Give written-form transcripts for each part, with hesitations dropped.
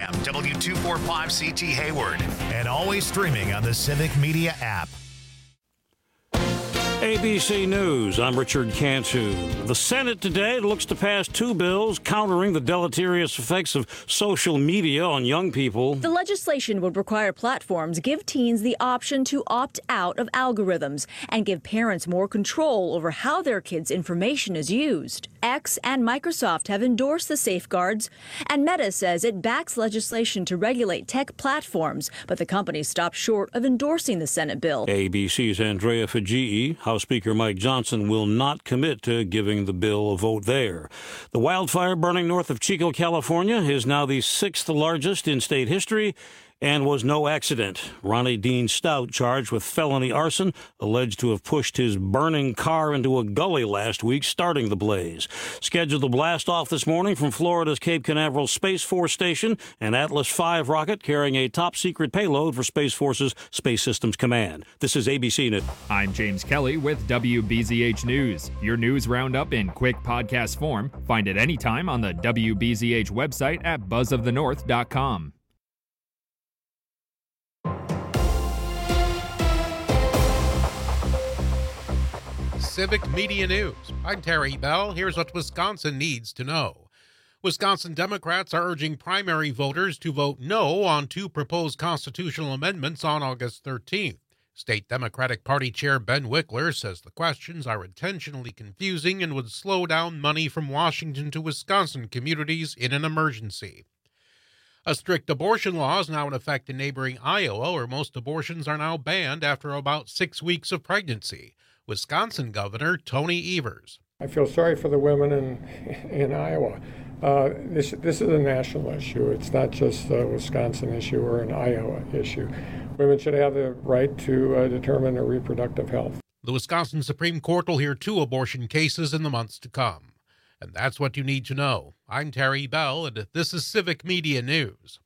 AM, W245CT Hayward, and always streaming on the Civic Media app. ABC News, I'm Richard Cantu. The Senate today looks to pass two bills countering the deleterious effects of social media on young people. The legislation would require platforms give teens the option to opt out of algorithms and give parents more control over how their kids' information is used. X and Microsoft have endorsed the safeguards, and Meta says it backs legislation to regulate tech platforms, but the company stopped short of endorsing the Senate bill. ABC's Andrea Fajii, House Speaker Mike Johnson will not commit to giving the bill a vote there. The wildfire burning north of Chico, California is now the sixth largest in state history and was no accident. Ronnie Dean Stout, charged with felony arson, alleged to have pushed his burning car into a gully last week, starting the blaze. Scheduled to blast off this morning from Florida's Cape Canaveral Space Force Station, an Atlas V rocket carrying a top-secret payload for Space Force's Space Systems Command. This is ABC News. I'm James Kelly with WBZH News. Your news roundup in quick podcast form. Find it anytime on the WBZH website at buzzofthenorth.com. Civic Media News. I'm Terry Bell. Here's what Wisconsin needs to know. Wisconsin Democrats are urging primary voters to vote no on two proposed constitutional amendments on August 13th. State Democratic Party Chair Ben Wickler says the questions are intentionally confusing and would slow down money from Washington to Wisconsin communities in an emergency. A strict abortion law is now in effect in neighboring Iowa, where most abortions are now banned after about 6 weeks of pregnancy. Wisconsin Governor Tony Evers. I feel sorry for the women in Iowa. This is a national issue. It's not just a Wisconsin issue or an Iowa issue. Women should have the right to determine their reproductive health. The Wisconsin Supreme Court will hear 2 abortion cases in the months to come. And that's what you need to know. I'm Terry Bell, and this is Civic Media News.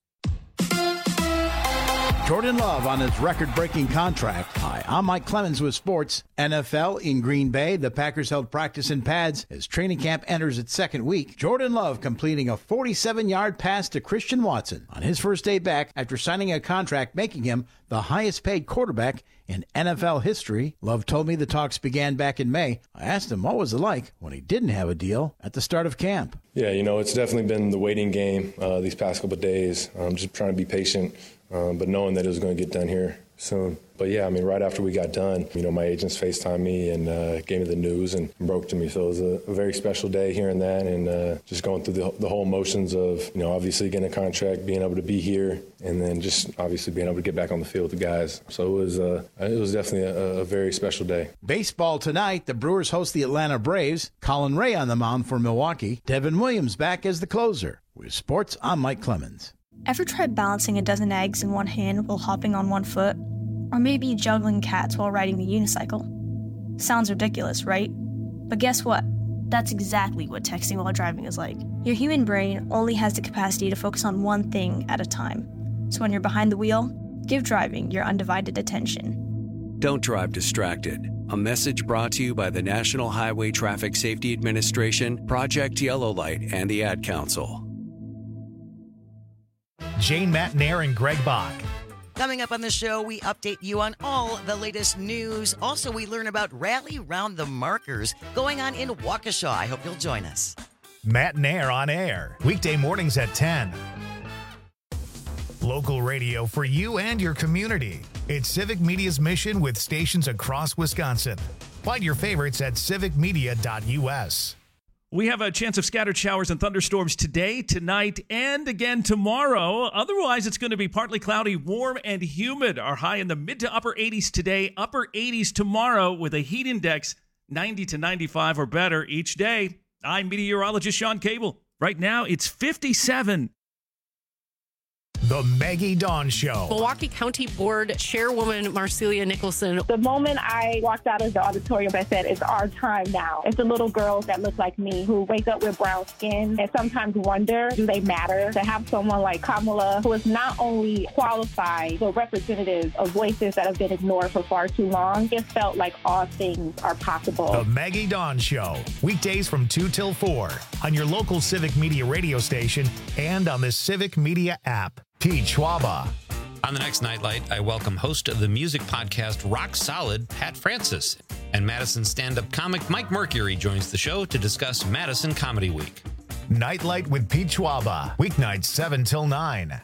Jordan Love on his record-breaking contract. Hi, I'm Mike Clemens with sports. NFL in Green Bay. The Packers held practice in pads as training camp enters its second week. Jordan Love completing a 47-yard pass to Christian Watson on his first day back after signing a contract making him the highest-paid quarterback in NFL history. Love told me the talks began back in May. I asked him what was it like when he didn't have a deal at the start of camp. Yeah, it's definitely been the waiting game these past couple of days. I'm just trying to be patient, but knowing that it was going to get done here soon. But yeah, right after we got done, my agents FaceTimed me and gave me the news and broke to me. So it was a very special day hearing that and just going through the whole motions of, obviously getting a contract, being able to be here, and then just obviously being able to get back on the field with the guys. So it was definitely a very special day. Baseball tonight, the Brewers host the Atlanta Braves. Colin Ray on the mound for Milwaukee. Devin Williams back as the closer. With sports, I'm Mike Clemens. Ever tried balancing a dozen eggs in one hand while hopping on one foot? Or maybe juggling cats while riding the unicycle? Sounds ridiculous, right? But guess what? That's exactly what texting while driving is like. Your human brain only has the capacity to focus on one thing at a time. So when you're behind the wheel, give driving your undivided attention. Don't drive distracted. A message brought to you by the National Highway Traffic Safety Administration, Project Yellow Light, and the Ad Council. Jane Matnair and Greg Bach. Coming up on the show, we update you on all the latest news. Also, we learn about Rally Round the Markers going on in Waukesha. I hope you'll join us. Matnair on air, weekday mornings at 10. Local radio for you and your community. It's Civic Media's mission with stations across Wisconsin. Find your favorites at civicmedia.us. We have a chance of scattered showers and thunderstorms today, tonight, and again tomorrow. Otherwise, it's going to be partly cloudy, warm, and humid. Our high in the mid to upper 80s today, upper 80s tomorrow with a heat index 90 to 95 or better each day. I'm meteorologist Sean Cable. Right now, it's 57. The Maggie Dawn Show. Milwaukee County Board Chairwoman Marcelia Nicholson. The moment I walked out of the auditorium, I said, it's our time now. It's the little girls that look like me who wake up with brown skin and sometimes wonder, do they matter? To have someone like Kamala, who is not only qualified, but representative of voices that have been ignored for far too long, it felt like all things are possible. The Maggie Dawn Show. Weekdays from 2 till 4 on your local Civic Media radio station and on the Civic Media app. Pete Schwaba. On the next Nightlight, I welcome host of the music podcast Rock Solid, Pat Francis. And Madison stand-up comic Mike Mercury joins the show to discuss Madison Comedy Week. Nightlight with Pete Schwaba. Weeknights 7 till 9.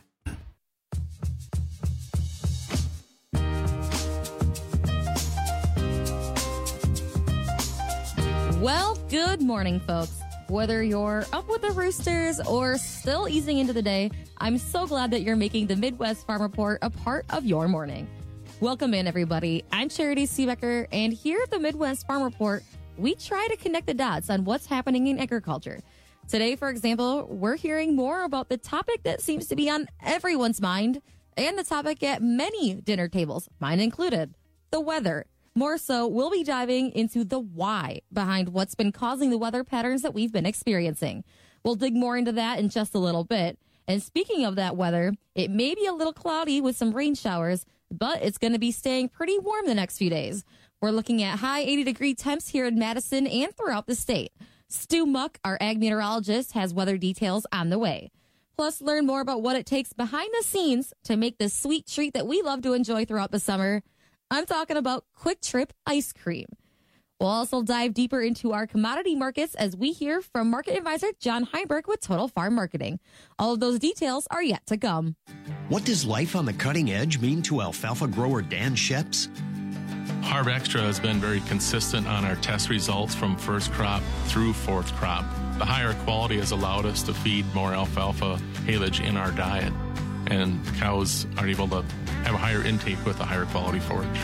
Well, good morning, folks. Whether you're up with the roosters or still easing into the day, I'm so glad that you're making the Midwest Farm Report a part of your morning. Welcome in, everybody. I'm Charity Seebecker, and here at the Midwest Farm Report, we try to connect the dots on what's happening in agriculture. Today, for example, we're hearing more about the topic that seems to be on everyone's mind, and the topic at many dinner tables, mine included, the weather. More so, we'll be diving into the why behind what's been causing the weather patterns that we've been experiencing. We'll dig more into that in just a little bit. And speaking of that weather, it may be a little cloudy with some rain showers, but it's going to be staying pretty warm the next few days. We're looking at high 80-degree temps here in Madison and throughout the state. Stu Muck, our ag meteorologist, has weather details on the way. Plus, learn more about what it takes behind the scenes to make this sweet treat that we love to enjoy throughout the summer. I'm talking about Quick Trip ice cream. We'll also dive deeper into our commodity markets as we hear from market advisor John Heinberg with Total Farm Marketing. All of those details are yet to come. What does life on the cutting edge mean to alfalfa grower Dan Sheps? Harv Extra has been very consistent on our test results from first crop through fourth crop. The higher quality has allowed us to feed more alfalfa haylage in our diet, and cows are able to have a higher intake with a higher quality forage.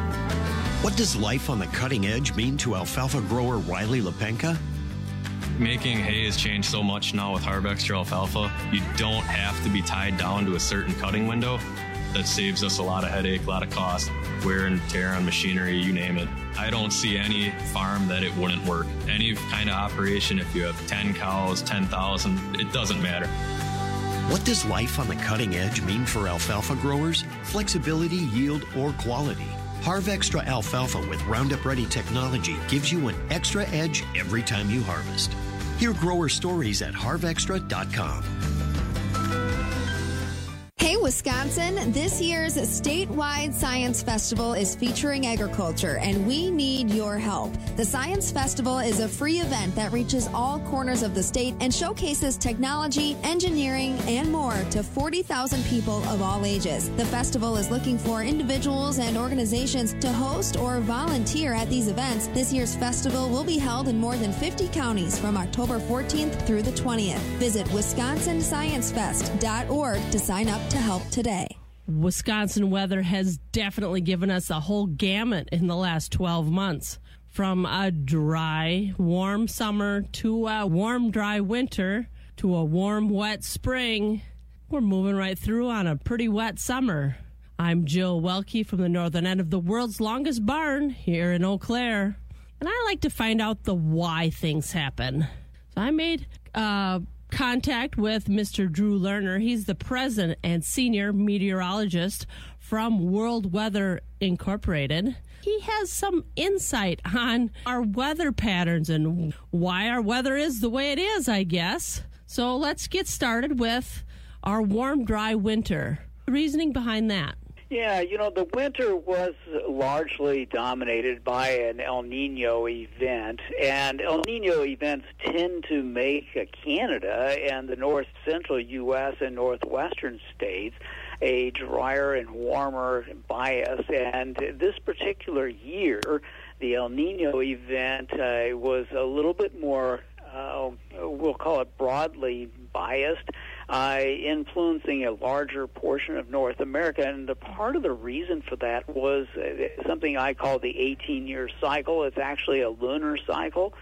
What does life on the cutting edge mean to alfalfa grower Riley Lepenka? Making hay has changed so much now with Harv Extra alfalfa. You don't have to be tied down to a certain cutting window. That saves us a lot of headache, a lot of cost, wear and tear on machinery, you name it. I don't see any farm that it wouldn't work. Any kind of operation, if you have 10 cows, 10,000, it doesn't matter. What does life on the cutting edge mean for alfalfa growers? Flexibility, yield, or quality? Harv Extra alfalfa with Roundup Ready technology gives you an extra edge every time you harvest. Hear grower stories at harvextra.com. Hey, Wisconsin, this year's statewide Science Festival is featuring agriculture, and we need your help. The Science Festival is a free event that reaches all corners of the state and showcases technology, engineering, and more to 40,000 people of all ages. The festival is looking for individuals and organizations to host or volunteer at these events. This year's festival will be held in more than 50 counties from October 14th through the 20th. Visit WisconsinScienceFest.org to sign up to help today. Wisconsin weather has definitely given us a whole gamut in the last 12 months. From a dry, warm summer to a warm, dry winter to a warm, wet spring. We're moving right through on a pretty wet summer. I'm Jill Welke from the northern end of the world's longest barn here in Eau Claire. And I like to find out the why things happen. So I made contact with Mr. Drew Lerner. He's the president and senior meteorologist from World Weather Incorporated. He has some insight on our weather patterns and why our weather is the way it is, I guess. So let's get started with our warm, dry winter. The reasoning behind that. Yeah, you know, the winter was largely dominated by an El Nino event, and El Nino events tend to make Canada and the north-central U.S. and northwestern states a drier and warmer bias. And this particular year, the El Nino event was a little bit more, we'll call it broadly biased, influencing a larger portion of North America. And the part of the reason for that was something I call the 18-year cycle. It's actually a lunar cycle.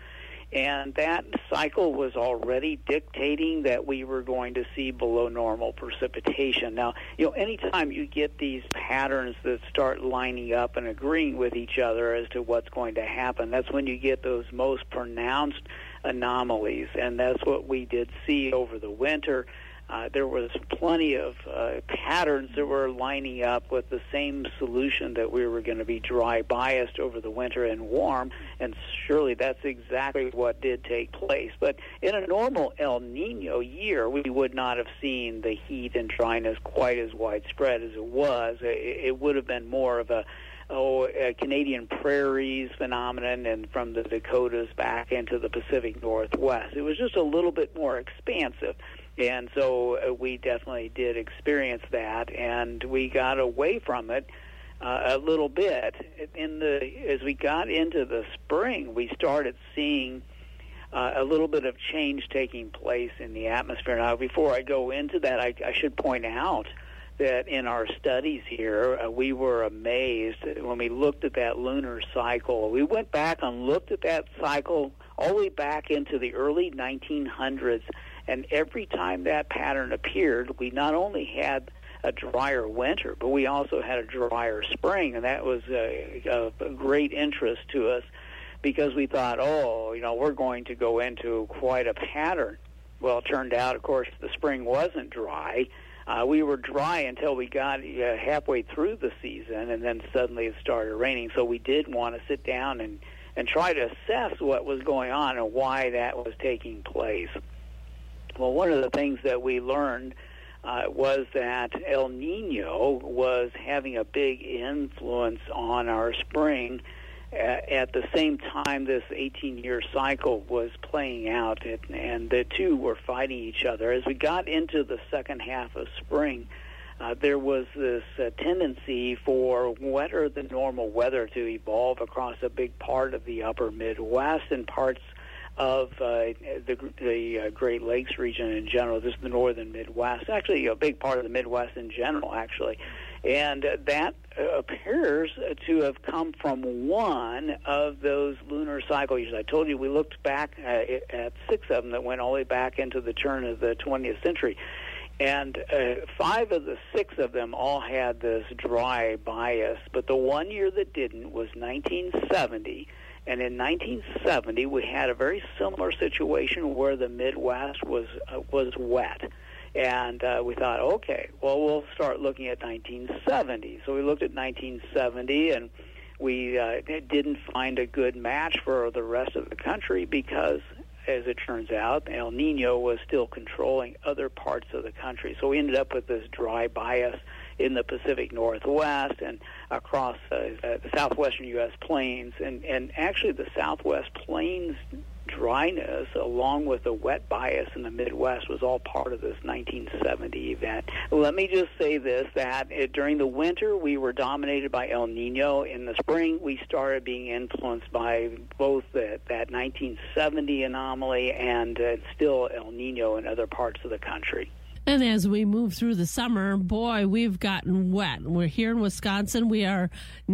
And that cycle was already dictating that we were going to see below normal precipitation. Now, anytime you get these patterns that start lining up and agreeing with each other as to what's going to happen, that's when you get those most pronounced anomalies. And that's what we did see over the winter. There was plenty of patterns that were lining up with the same solution that we were going to be dry biased over the winter and warm, and surely that's exactly what did take place. But in a normal El Nino year, we would not have seen the heat and dryness quite as widespread as it was. It would have been more of a Canadian prairies phenomenon, and from the Dakotas back into the Pacific Northwest. It was just a little bit more expansive. And so we definitely did experience that, and we got away from it a little bit. As we got into the spring, we started seeing a little bit of change taking place in the atmosphere. Now, before I go into that, I should point out that in our studies here, we were amazed when we looked at that lunar cycle. We went back and looked at that cycle all the way back into the early 1900s. And every time that pattern appeared, we not only had a drier winter, but we also had a drier spring. And that was a great interest to us because we thought, we're going to go into quite a pattern. Well, it turned out, of course, the spring wasn't dry. We were dry until we got halfway through the season, and then suddenly it started raining. So we did want to sit down and try to assess what was going on and why that was taking place. Well, one of the things that we learned was that El Nino was having a big influence on our spring at the same time this 18-year cycle was playing out, and the two were fighting each other. As we got into the second half of spring, there was this tendency for wetter than normal weather to evolve across a big part of the upper Midwest and parts of the Great Lakes region in general. This is the northern Midwest, actually a big part of the Midwest in general, actually. And that appears to have come from one of those lunar cycle years. I told you we looked back at 6 of them that went all the way back into the turn of the 20th century. And 5 of the 6 of them all had this dry bias. But the one year that didn't was 1970. And in 1970, we had a very similar situation where the Midwest was wet. And we thought, okay, well, we'll start looking at 1970. So we looked at 1970, and we didn't find a good match for the rest of the country because, as it turns out, El Nino was still controlling other parts of the country. So we ended up with this dry bias in the Pacific Northwest and across the southwestern U.S. plains. And actually the Southwest plains dryness, along with the wet bias in the Midwest, was all part of this 1970 event. Let me just say this, that during the winter, we were dominated by El Nino. In the spring, we started being influenced by both that 1970 anomaly and still El Nino in other parts of the country. And as we move through the summer, boy, we've gotten wet. We're here in Wisconsin. We are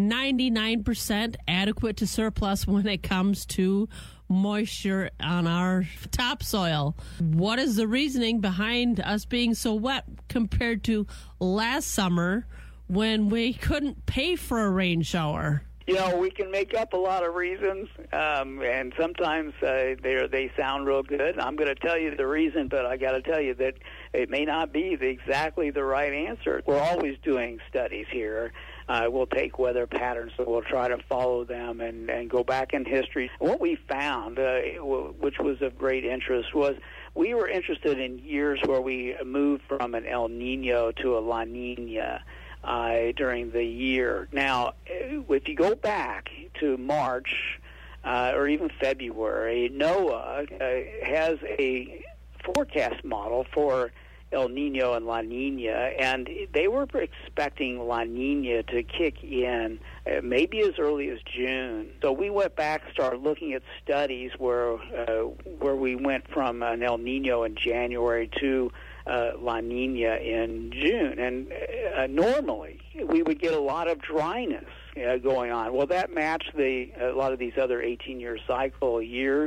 99% adequate to surplus when it comes to moisture on our topsoil. What is the reasoning behind us being so wet compared to last summer when we couldn't pay for a rain shower? We can make up a lot of reasons, and sometimes they sound real good. I'm going to tell you the reason, but I got to tell you that it may not be exactly the right answer. We're always doing studies here. We'll take weather patterns, so we'll try to follow them and go back in history. What we found, which was of great interest, was we were interested in years where we moved from an El Nino to a La Nina during the year. Now, if you go back to March or even February, NOAA has a forecast model for El Nino and La Nina, and they were expecting La Nina to kick in maybe as early as June. So we went back, started looking at studies where we went from an El Nino in January to La Nina in June, and normally we would get a lot of dryness going on. Well, that matched a lot of these other 18-year cycle years.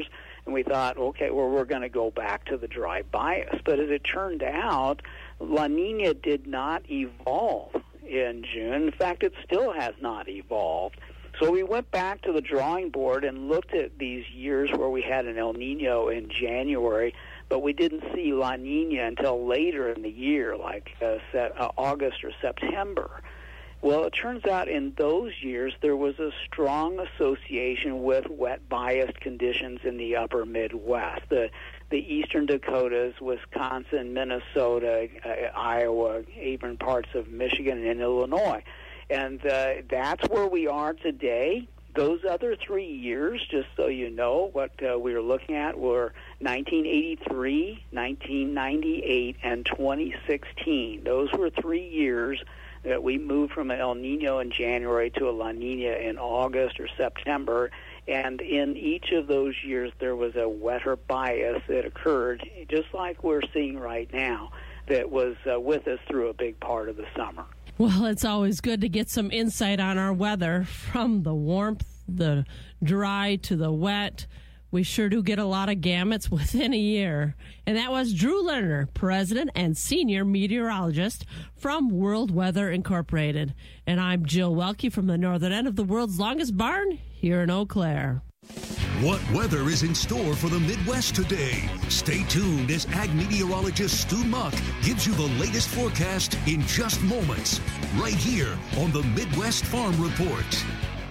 And we thought, okay, well, we're going to go back to the dry bias. But as it turned out, La Nina did not evolve in June. In fact, it still has not evolved. So we went back to the drawing board and looked at these years where we had an El Nino in January, but we didn't see La Nina until later in the year, like August or September. Well, it turns out in those years there was a strong association with wet-biased conditions in the upper Midwest, the eastern Dakotas, Wisconsin, Minnesota, Iowa, even parts of Michigan and Illinois. And that's where we are today. Those other 3 years, just so you know, what we were looking at were 1983, 1998, and 2016. Those were 3 years that we moved from an El Nino in January to a La Nina in August or September. And in each of those years, there was a wetter bias that occurred, just like we're seeing right now, that was with us through a big part of the summer. Well, it's always good to get some insight on our weather, from the warmth, the dry to the wet. We sure do get a lot of gamuts within a year. And that was Drew Lerner, President and Senior Meteorologist from World Weather Incorporated. And I'm Jill Welke from the northern end of the world's longest barn here in Eau Claire. What weather is in store for the Midwest today? Stay tuned as ag meteorologist Stu Muck gives you the latest forecast in just moments, right here on the Midwest Farm Report.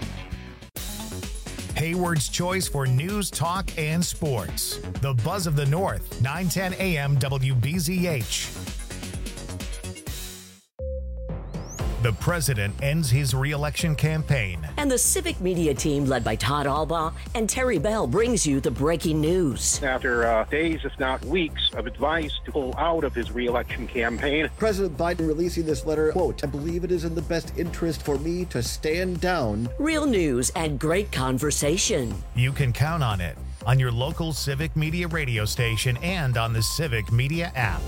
Hayward's choice for news, talk, and sports. The Buzz of the North, 910 AM WBZH. The president ends his re-election campaign. And the Civic Media team, led by Todd Albaugh and Terry Bell, brings you the breaking news. After days, if not weeks, of advice to pull out of his re-election campaign, President Biden releasing this letter, quote, "I believe it is in the best interest for me to stand down." Real news and great conversation. You can count on it on your local Civic Media radio station and on the Civic Media app.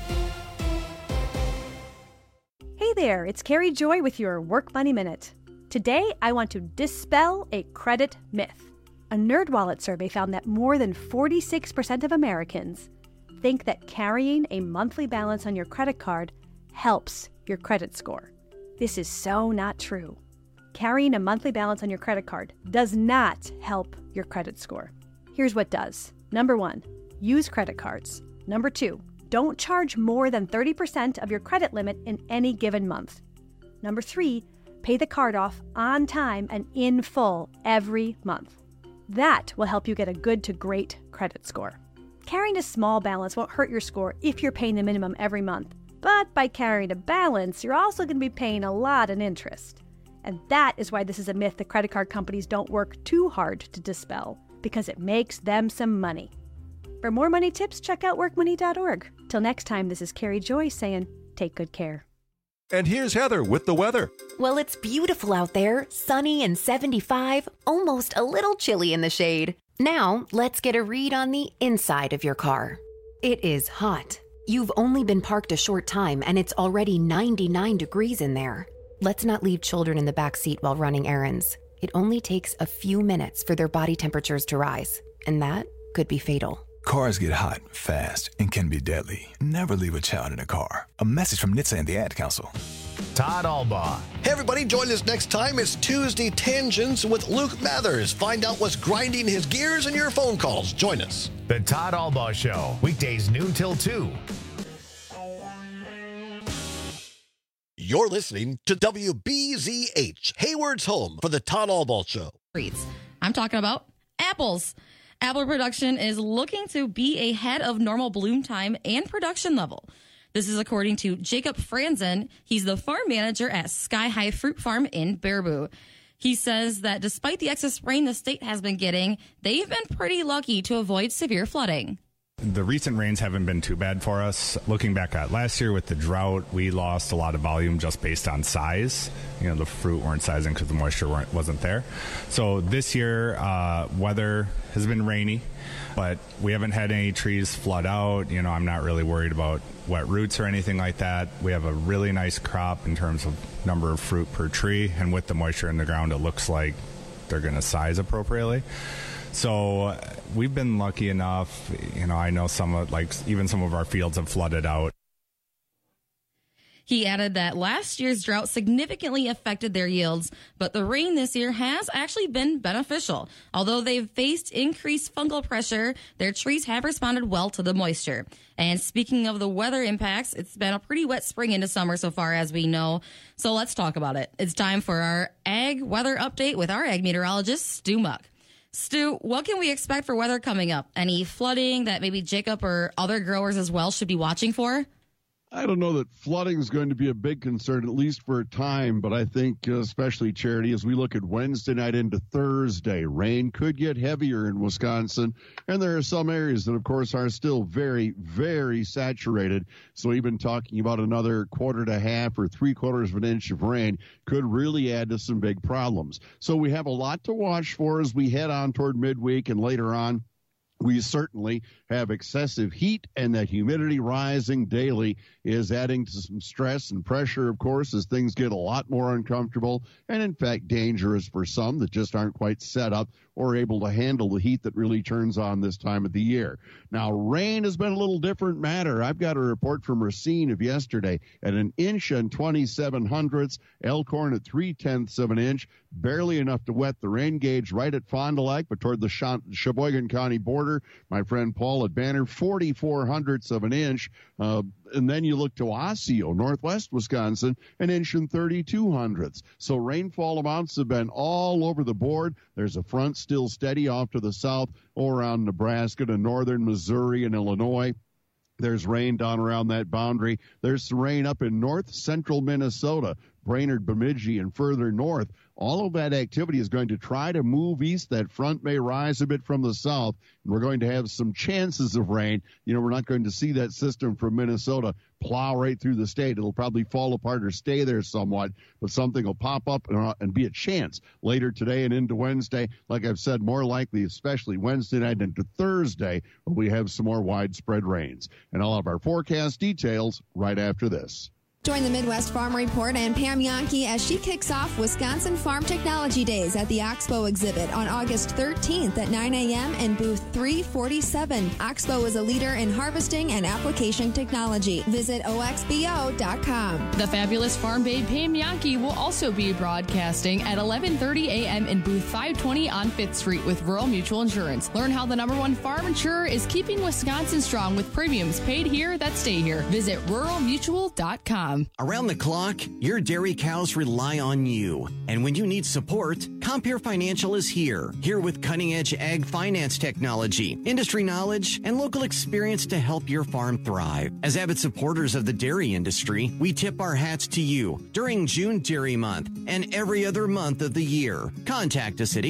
Hey there, it's Carrie Joy with your Work Money Minute. Today, I want to dispel a credit myth. A NerdWallet survey found that more than 46% of Americans think that carrying a monthly balance on your credit card helps your credit score. This is so not true. Carrying a monthly balance on your credit card does not help your credit score. Here's what does. Number 1, use credit cards. Number 2, don't charge more than 30% of your credit limit in any given month. Number 3, pay the card off on time and in full every month. That will help you get a good to great credit score. Carrying a small balance won't hurt your score if you're paying the minimum every month. But by carrying a balance, you're also going to be paying a lot in interest. And that is why this is a myth the credit card companies don't work too hard to dispel, because it makes them some money. For more money tips, check out workmoney.org. Till next time, this is Carrie Joy saying, take good care. And here's Heather with the weather. Well, it's beautiful out there, sunny and 75, almost a little chilly in the shade. Now, let's get a read on the inside of your car. It is hot. You've only been parked a short time and it's already 99 degrees in there. Let's not leave children in the back seat while running errands. It only takes a few minutes for their body temperatures to rise, and that could be fatal. Cars get hot, fast, and can be deadly. Never leave a child in a car. A message from NHTSA and the Ad Council. Todd Albaugh. Hey everybody, join us next time. It's Tuesday Tangents with Luke Mathers. Find out what's grinding his gears in your phone calls. Join us. The Todd Albaugh Show, weekdays noon till 2. You're listening to WBZH, Hayward's home for the Todd Albaugh Show. I'm talking about apples. Apple production is looking to be ahead of normal bloom time and production level. This is according to Jacob Franzen. He's the farm manager at Sky High Fruit Farm in Baraboo. He says that despite the excess rain the state has been getting, they've been pretty lucky to avoid severe flooding. The recent rains haven't been too bad for us. Looking back at last year with the drought, we lost a lot of volume just based on size. You know, the fruit weren't sizing because the moisture wasn't there. So this year, weather has been rainy, but we haven't had any trees flood out. You know, I'm not really worried about wet roots or anything like that. We have a really nice crop in terms of number of fruit per tree, and with the moisture in the ground, it looks like they're going to size appropriately. So we've been lucky enough, I know even some of our fields have flooded out. He added that last year's drought significantly affected their yields, but the rain this year has actually been beneficial. Although they've faced increased fungal pressure, their trees have responded well to the moisture. And speaking of the weather impacts, it's been a pretty wet spring into summer so far, as we know. So let's talk about it. It's time for our ag weather update with our ag meteorologist, Stu Muck. Stu, what can we expect for weather coming up? Any flooding that maybe Jacob or other growers as well should be watching for? I don't know that flooding is going to be a big concern, at least for a time, but I think especially, Charity, as we look at Wednesday night into Thursday, rain could get heavier in Wisconsin, and there are some areas that, of course, are still very, very saturated. So even talking about another 1/4 or 3/4 of an inch of rain could really add to some big problems. So we have a lot to watch for as we head on toward midweek and later on. We certainly have excessive heat, and that humidity rising daily is adding to some stress and pressure, of course, as things get a lot more uncomfortable and, in fact, dangerous for some that just aren't quite set up or able to handle the heat that really turns on this time of the year. Now, rain has been a little different matter. I've got a report from Racine of yesterday at 1 inch and 27/100ths, Elkhorn at 3/10 of an inch, barely enough to wet the rain gauge right at Fond du Lac, but toward the Sheboygan County border. My friend Paul at Banner, 44/100ths of an inch. And then you look to Osseo, northwest Wisconsin, 1 inch and 32/100ths. So rainfall amounts have been all over the board. There's a front still steady off to the south or around Nebraska to northern Missouri and Illinois. There's rain down around that boundary. There's some rain up in north central Minnesota, Brainerd, Bemidji, and further north. All of that activity is going to try to move east. That front may rise a bit from the south, and we're going to have some chances of rain. We're not going to see that system from Minnesota plow right through the state. It'll probably fall apart or stay there somewhat, but something will pop up and be a chance later today and into Wednesday. Like I've said, more likely, especially Wednesday night into Thursday, when we have some more widespread rains. And I'll have our forecast details right after this. Join the Midwest Farm Report and Pam Yankee as she kicks off Wisconsin Farm Technology Days at the Oxbow exhibit on August 13th at 9 a.m. in booth 347. Oxbow is a leader in harvesting and application technology. Visit oxbo.com. The fabulous farm babe Pam Yankee will also be broadcasting at 11:30 a.m. in booth 520 on 5th Street with Rural Mutual Insurance. Learn how the #1 farm insurer is keeping Wisconsin strong with premiums paid here that stay here. Visit ruralmutual.com. Around the clock, your dairy cows rely on you. And when you need support, Compere Financial is here with cutting-edge ag finance technology, industry knowledge, and local experience to help your farm thrive. As avid supporters of the dairy industry, we tip our hats to you during June Dairy Month and every other month of the year. Contact us at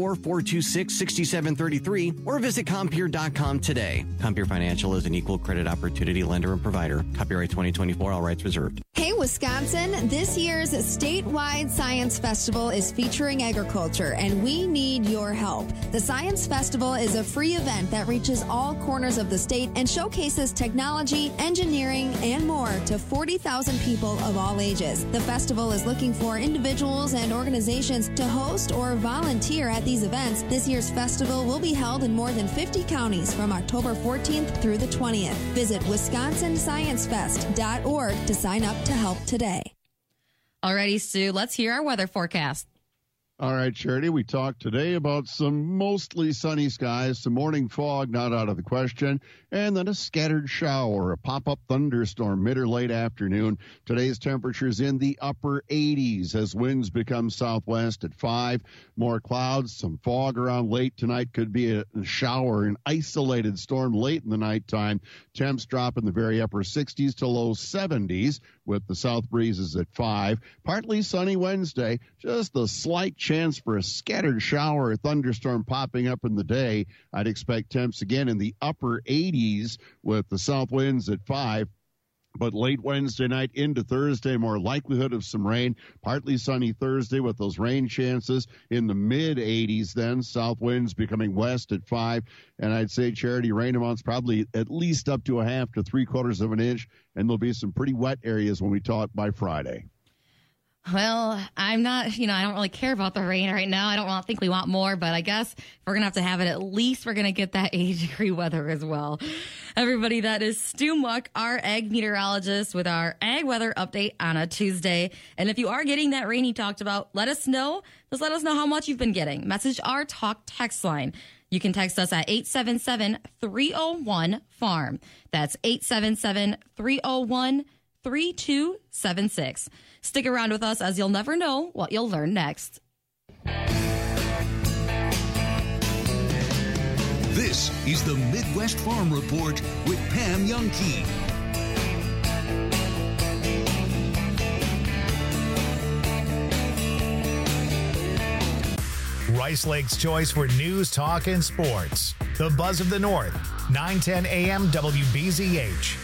844-426-6733 or visit Compere.com today. Compere Financial is an equal credit opportunity lender and provider. Copyright 2024, all rights reserved. Hey, Wisconsin, this year's statewide Science Festival is featuring agriculture, and we need your help. The Science Festival is a free event that reaches all corners of the state and showcases technology, engineering, and more to 40,000 people of all ages. The festival is looking for individuals and organizations to host or volunteer at these events. This year's festival will be held in more than 50 counties from October 14th through the 20th. Visit wisconsinsciencefest.org to sign up to help today. Alrighty, Stu, let's hear our weather forecast. All right, Charity, we talked today about some mostly sunny skies, some morning fog not out of the question, and then a scattered shower, a pop-up thunderstorm mid or late afternoon. Today's temperatures in the upper 80s as winds become southwest at 5. More clouds, some fog around late tonight. Could be a shower, an isolated storm late in the nighttime. Temps drop in the very upper 60s to low 70s with the south breezes at 5. Partly sunny Wednesday, just a slight chance for a scattered shower or thunderstorm popping up in the day. I'd expect temps again in the upper 80s with the south winds at 5. But late Wednesday night into Thursday, more likelihood of some rain. Partly sunny Thursday with those rain chances in the mid-80s then. South winds becoming west at 5. And I'd say, Charity, rain amounts probably at least up to 1/2 to 3/4 of an inch. And there'll be some pretty wet areas when we talk by Friday. Well, I'm not, I don't really care about the rain right now. I don't think we want more, but I guess if we're going to have it, at least we're going to get that 80-degree weather as well. Everybody, that is Stu Muck, our ag meteorologist, with our ag weather update on a Tuesday. And if you are getting that rain he talked about, let us know. Just let us know how much you've been getting. Message our talk text line. You can text us at 877-301-FARM. That's 877-301-3276. Stick around with us, as you'll never know what you'll learn next. This is the Midwest Farm Report with Pam Youngkey. Rice Lake's choice for news, talk, and sports. The Buzz of the North, 910 AM WBZH.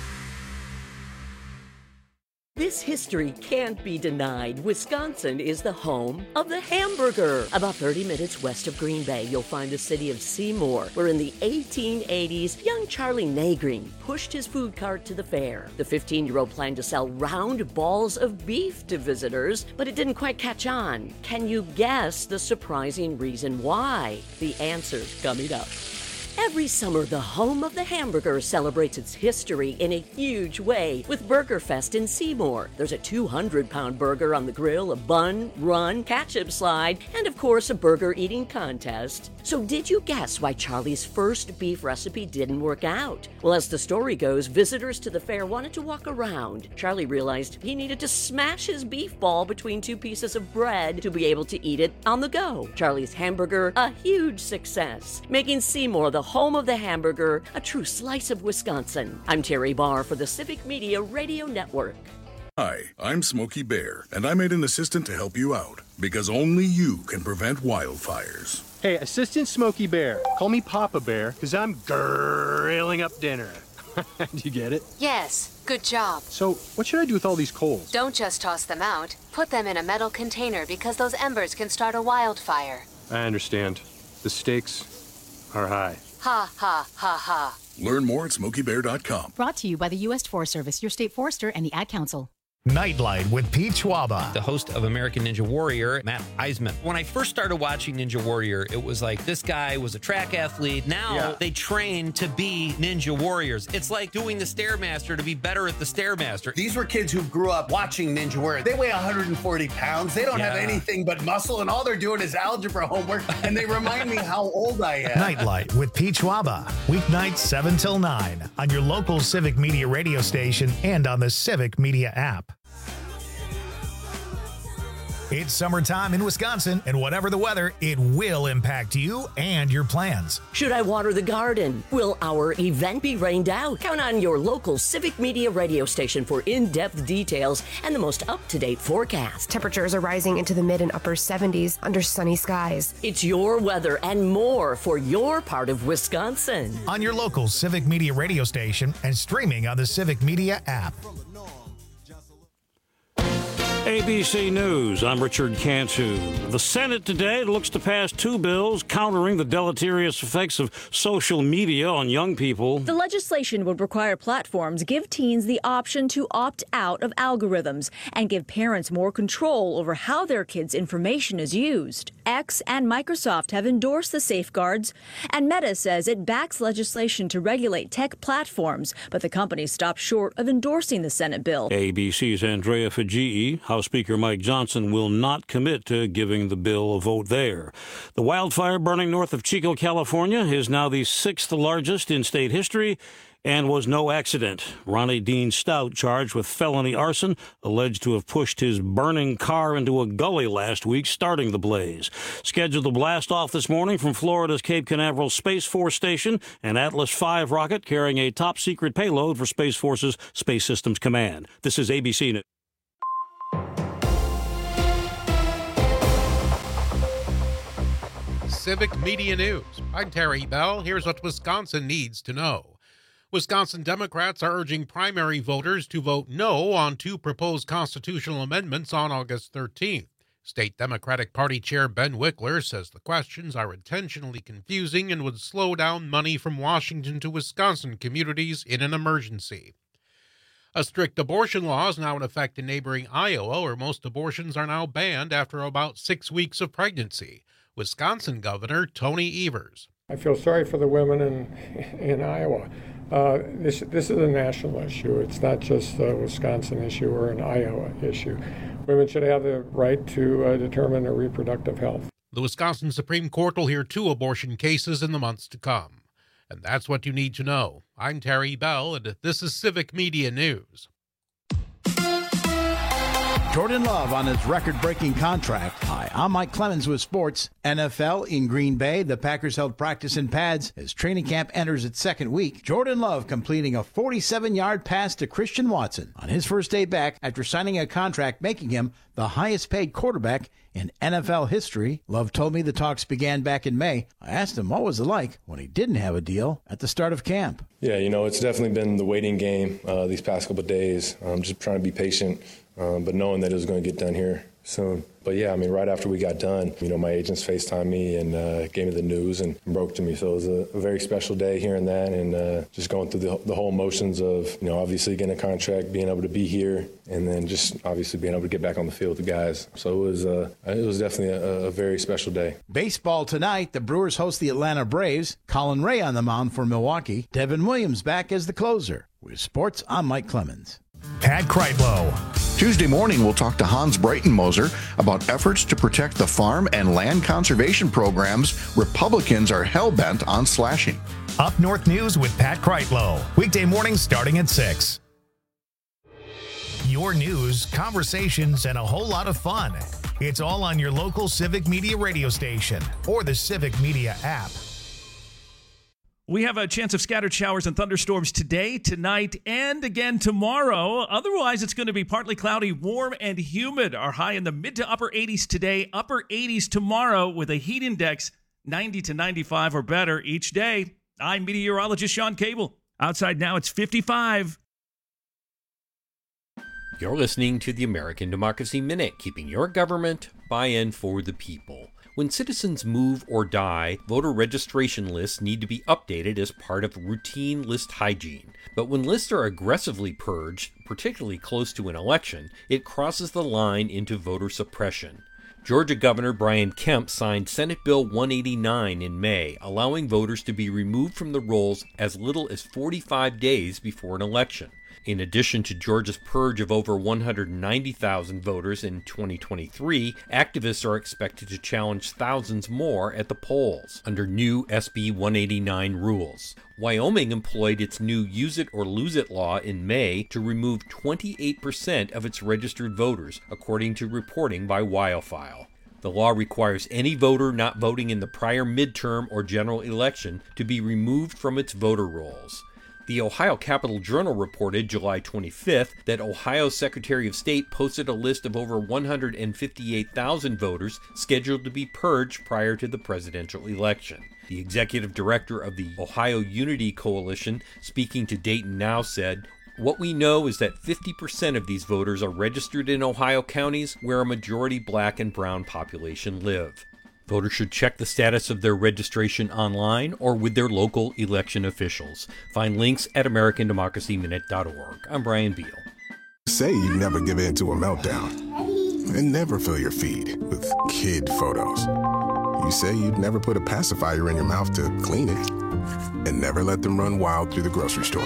This history can't be denied. Wisconsin is the home of the hamburger. About 30 minutes west of Green Bay, you'll find the city of Seymour, where in the 1880s, young Charlie Nagreen pushed his food cart to the fair. The 15-year-old planned to sell round balls of beef to visitors, but it didn't quite catch on. Can you guess the surprising reason why? The answer's coming up. Every summer, the home of the hamburger celebrates its history in a huge way with Burger Fest in Seymour. There's a 200-pound burger on the grill, a bun, run, ketchup slide, and of course a burger eating contest. So did you guess why Charlie's first beef recipe didn't work out? Well, as the story goes, visitors to the fair wanted to walk around. Charlie realized he needed to smash his beef ball between two pieces of bread to be able to eat it on the go. Charlie's hamburger, a huge success, making Seymour the home of the hamburger, a true slice of Wisconsin. I'm Terry Barr for the Civic Media Radio Network. Hi, I'm Smokey Bear, and I made an assistant to help you out, because only you can prevent wildfires. Hey, Assistant Smokey Bear. Call me Papa Bear, because I'm grilling up dinner. Do you get it? Yes, good job. So, what should I do with all these coals? Don't just toss them out. Put them in a metal container, because those embers can start a wildfire. I understand. The stakes are high. Ha, ha, ha, ha. Learn more at SmokeyBear.com. Brought to you by the U.S. Forest Service, your state forester, and the Ad Council. Nightlight with Pete Schwaba. The host of American Ninja Warrior, Matt Eisman. When I first started watching Ninja Warrior, it was like this guy was a track athlete. Now they train to be Ninja Warriors. It's like doing the Stairmaster to be better at the Stairmaster. These were kids who grew up watching Ninja Warrior. They weigh 140 pounds. They don't have anything but muscle, and all they're doing is algebra homework, and they remind me how old I am. Nightlight with Pete Schwaba. Weeknights 7 till 9 on your local Civic Media radio station and on the Civic Media app. It's summertime in Wisconsin, and whatever the weather, it will impact you and your plans. Should I water the garden? Will our event be rained out? Count on your local Civic Media radio station for in-depth details and the most up-to-date forecast. Temperatures are rising into the mid and upper 70s under sunny skies. It's your weather and more for your part of Wisconsin. On your local Civic Media radio station and streaming on the Civic Media app. ABC News, I'm Richard Cantu. The Senate today looks to pass two bills countering the deleterious effects of social media on young people. The legislation would require platforms give teens the option to opt out of algorithms and give parents more control over how their kids' information is used. X and Microsoft have endorsed the safeguards, and Meta says it backs legislation to regulate tech platforms, but the company stopped short of endorsing the Senate bill. ABC's Andrea Fajii, House Speaker Mike Johnson will not commit to giving the bill a vote there. The wildfire burning north of Chico, California is now the sixth largest in state history and was no accident. Ronnie Dean Stout, charged with felony arson, alleged to have pushed his burning car into a gully last week, starting the blaze. Scheduled to blast off this morning from Florida's Cape Canaveral Space Force Station, an Atlas V rocket carrying a top-secret payload for Space Force's Space Systems Command. This is ABC News. Civic Media News. I'm Terry Bell. Here's what Wisconsin needs to know. Wisconsin Democrats are urging primary voters to vote no on two proposed constitutional amendments on August 13th. State Democratic Party Chair Ben Wickler says the questions are intentionally confusing and would slow down money from Washington to Wisconsin communities in an emergency. A strict abortion law is now in effect in neighboring Iowa, where most abortions are now banned after about 6 weeks of pregnancy. Wisconsin Governor Tony Evers. I feel sorry for the women in Iowa. This is a national issue. It's not just a Wisconsin issue or an Iowa issue. Women should have the right to determine their reproductive health. The Wisconsin Supreme Court will hear 2 abortion cases in the months to come. And that's what you need to know. I'm Terry Bell, and this is Civic Media News. Jordan Love on his record-breaking contract. Hi, I'm Mike Clemens with sports. NFL in Green Bay. The Packers held practice in pads as training camp enters its second week. Jordan Love completing a 47-yard pass to Christian Watson on his first day back after signing a contract making him the highest-paid quarterback in NFL history. Love told me the talks began back in May. I asked him what was it like when he didn't have a deal at the start of camp. Yeah, it's definitely been the waiting game these past couple of days. I'm just trying to be patient, but knowing that it was going to get done here soon. But yeah, right after we got done, my agents FaceTimed me and gave me the news and broke to me. So it was a very special day hearing that and just going through the whole emotions of, obviously getting a contract, being able to be here, and then just obviously being able to get back on the field with the guys. So it was definitely a very special day. Baseball tonight, the Brewers host the Atlanta Braves. Colin Ray on the mound for Milwaukee. Devin Williams back as the closer. With sports, I'm Mike Clemens. Pat Kreitlow. Tuesday morning, we'll talk to Hans Breitenmoser about efforts to protect the farm and land conservation programs Republicans are hell-bent on slashing. Up North News with Pat Kreitlow. Weekday mornings starting at 6. Your news, conversations, and a whole lot of fun. It's all on your local Civic Media radio station or the Civic Media app. We have a chance of scattered showers and thunderstorms today, tonight, and again tomorrow. Otherwise, it's going to be partly cloudy, warm, and humid. Our high in the mid to upper 80s today, upper 80s tomorrow with a heat index 90 to 95 or better each day. I'm meteorologist Sean Cable. Outside now, it's 55. You're listening to the American Democracy Minute, keeping your government by and for the people. When citizens move or die, voter registration lists need to be updated as part of routine list hygiene. But when lists are aggressively purged, particularly close to an election, it crosses the line into voter suppression. Georgia Governor Brian Kemp signed Senate Bill 189 in May, allowing voters to be removed from the rolls as little as 45 days before an election. In addition to Georgia's purge of over 190,000 voters in 2023, activists are expected to challenge thousands more at the polls under new SB 189 rules. Wyoming employed its new Use It or Lose It law in May to remove 28% of its registered voters, according to reporting by Wildfile. The law requires any voter not voting in the prior midterm or general election to be removed from its voter rolls. The Ohio Capitol Journal reported July 25th that Ohio's Secretary of State posted a list of over 158,000 voters scheduled to be purged prior to the presidential election. The executive director of the Ohio Unity Coalition, speaking to Dayton Now, said, "What we know is that 50% of these voters are registered in Ohio counties where a majority black and brown population live." Voters should check the status of their registration online or with their local election officials. Find links at AmericanDemocracyMinute.org. I'm Brian Beal. Say you never give in to a meltdown and never fill your feed with kid photos. You say you'd never put a pacifier in your mouth to clean it and never let them run wild through the grocery store.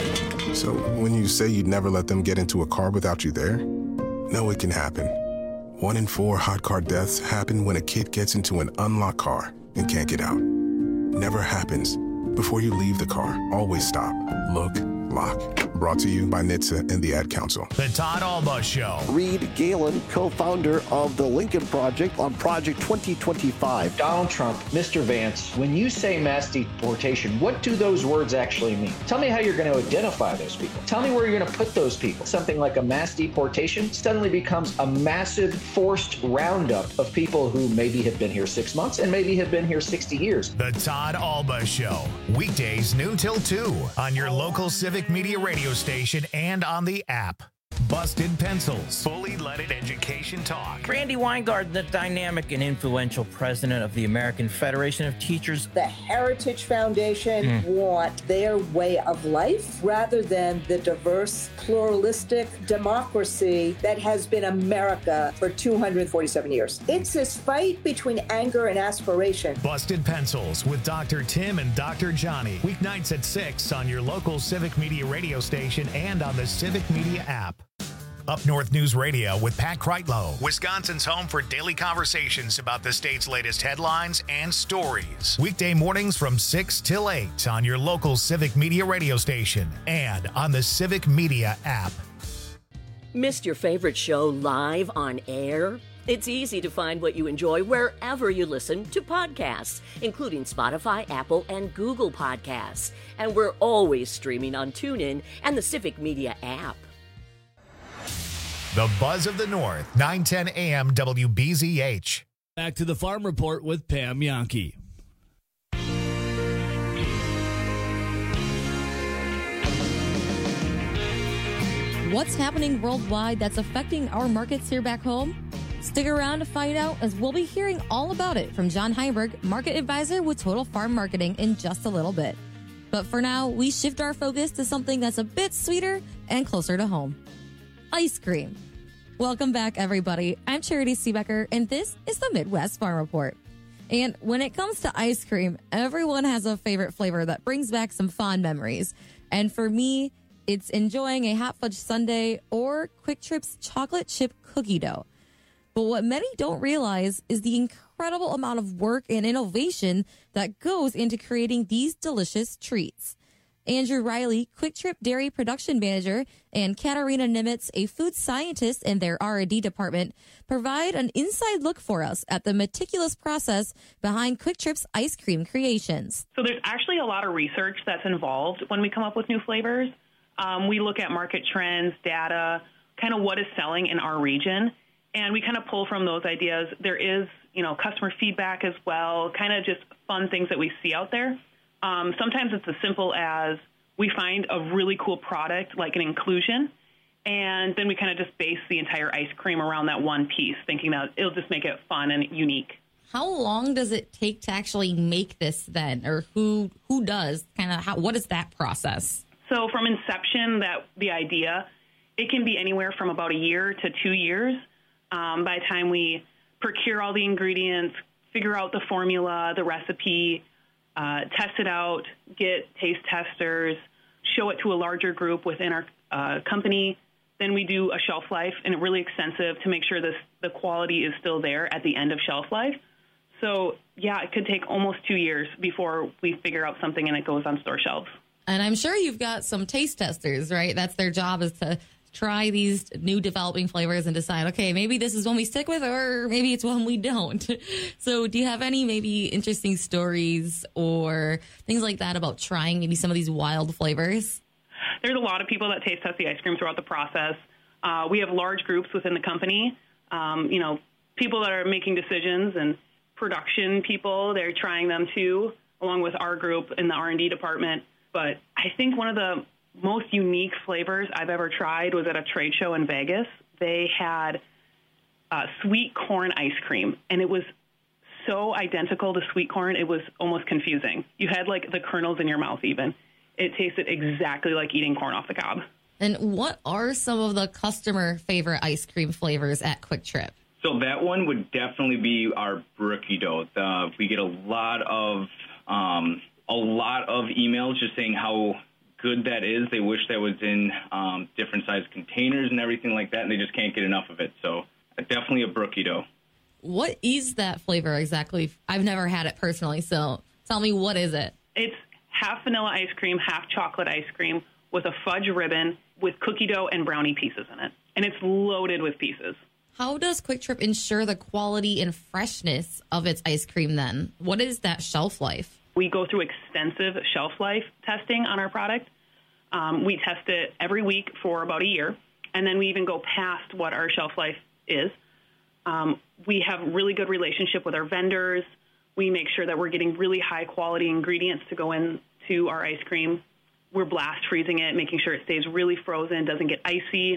So when you say you'd never let them get into a car without you there, know it can happen. 1 in 4 hot car deaths happen when a kid gets into an unlocked car and can't get out. Never happens. Before you leave the car, always stop, look, lock. Brought to you by NHTSA and the Ad Council. The Todd Alba Show. Reed Galen, co-founder of the Lincoln Project on Project 2025. Donald Trump, Mr. Vance, when you say mass deportation, what do those words actually mean? Tell me how you're going to identify those people. Tell me where you're going to put those people. Something like a mass deportation suddenly becomes a massive forced roundup of people who maybe have been here 6 months and maybe have been here 60 years. The Todd Alba Show. Weekdays noon till 2 on your local Civic Media radio station and on the app. Busted Pencils, Fully Leaded Education Talk. Randy Weingarten, the dynamic and influential president of the American Federation of Teachers. The Heritage Foundation want their way of life rather than the diverse, pluralistic democracy that has been America for 247 years. It's this fight between anger and aspiration. Busted Pencils with Dr. Tim and Dr. Johnny. Weeknights at 6 on your local Civic Media radio station and on the Civic Media app. Up North News Radio with Pat Kreitlow, Wisconsin's home for daily conversations about the state's latest headlines and stories. Weekday mornings from 6 till 8 on your local Civic Media radio station and on the Civic Media app. Missed your favorite show live on air? It's easy to find what you enjoy wherever you listen to podcasts, including Spotify, Apple, and Google Podcasts. And we're always streaming on TuneIn and the Civic Media app. The Buzz of the North, 9:10 a.m. WBZH. Back to the Farm Report with Pam Yankee. What's happening worldwide that's affecting our markets here back home? Stick around to find out, as we'll be hearing all about it from John Heinberg, Market Advisor with Total Farm Marketing, in just a little bit. But for now, we shift our focus to something that's a bit sweeter and closer to home. Ice cream. Welcome back, everybody. I'm Charity Seebecker, and this is the Midwest Farm Report. And when it comes to ice cream, everyone has a favorite flavor that brings back some fond memories. And for me, it's enjoying a hot fudge sundae or Quick Trip's chocolate chip cookie dough. But what many don't realize is the incredible amount of work and innovation that goes into creating these delicious treats. Andrew Riley, Quick Trip Dairy Production Manager, and Katarina Nimitz, a food scientist in their R&D department, provide an inside look for us at the meticulous process behind Quick Trip's ice cream creations. So there's actually a lot of research that's involved when we come up with new flavors. We look at market trends, data, kind of what is selling in our region, and we kind of pull from those ideas. There is, customer feedback as well, kind of just fun things that we see out there. Sometimes it's as simple as we find a really cool product, like an inclusion, and then we kind of just base the entire ice cream around that one piece, thinking that it'll just make it fun and unique. How long does it take to actually make this then, or who does? What is that process? So from inception, the idea, it can be anywhere from about a year to 2 years. By the time we procure all the ingredients, figure out the formula, the recipe, test it out, get taste testers, show it to a larger group within our company. Then we do a shelf life, and it's really extensive to make sure the quality is still there at the end of shelf life. So, yeah, it could take almost 2 years before we figure out something and it goes on store shelves. And I'm sure you've got some taste testers, right? That's their job, is to try these new developing flavors and decide, okay, maybe this is one we stick with, or maybe it's one we don't. So do you have any maybe interesting stories or things like that about trying maybe some of these wild flavors? There's a lot of people that taste test the ice cream throughout the process. We have large groups within the company, people that are making decisions, and production people, they're trying them too, along with our group in the R&D department. But I think one of the most unique flavors I've ever tried was at a trade show in Vegas. They had sweet corn ice cream, and it was so identical to sweet corn, it was almost confusing. You had like the kernels in your mouth even. It tasted exactly like eating corn off the cob. And what are some of the customer favorite ice cream flavors at Quick Trip? So that one would definitely be our brookie dough. We get a lot of emails just saying how good that is. They wish that was in different size containers and everything like that, and they just can't get enough of it. So definitely a brookie dough. What is that flavor exactly? I've never had it personally, so tell me, what is it? It's half vanilla ice cream, half chocolate ice cream with a fudge ribbon with cookie dough and brownie pieces in it. And it's loaded with pieces. How does Quick Trip ensure the quality and freshness of its ice cream then? What is that shelf life? We go through extensive shelf life testing on our product. We test it every week for about a year, and then we even go past what our shelf life is. We have really good relationship with our vendors. We make sure that we're getting really high quality ingredients to go into our ice cream. We're blast freezing it, making sure it stays really frozen, doesn't get icy.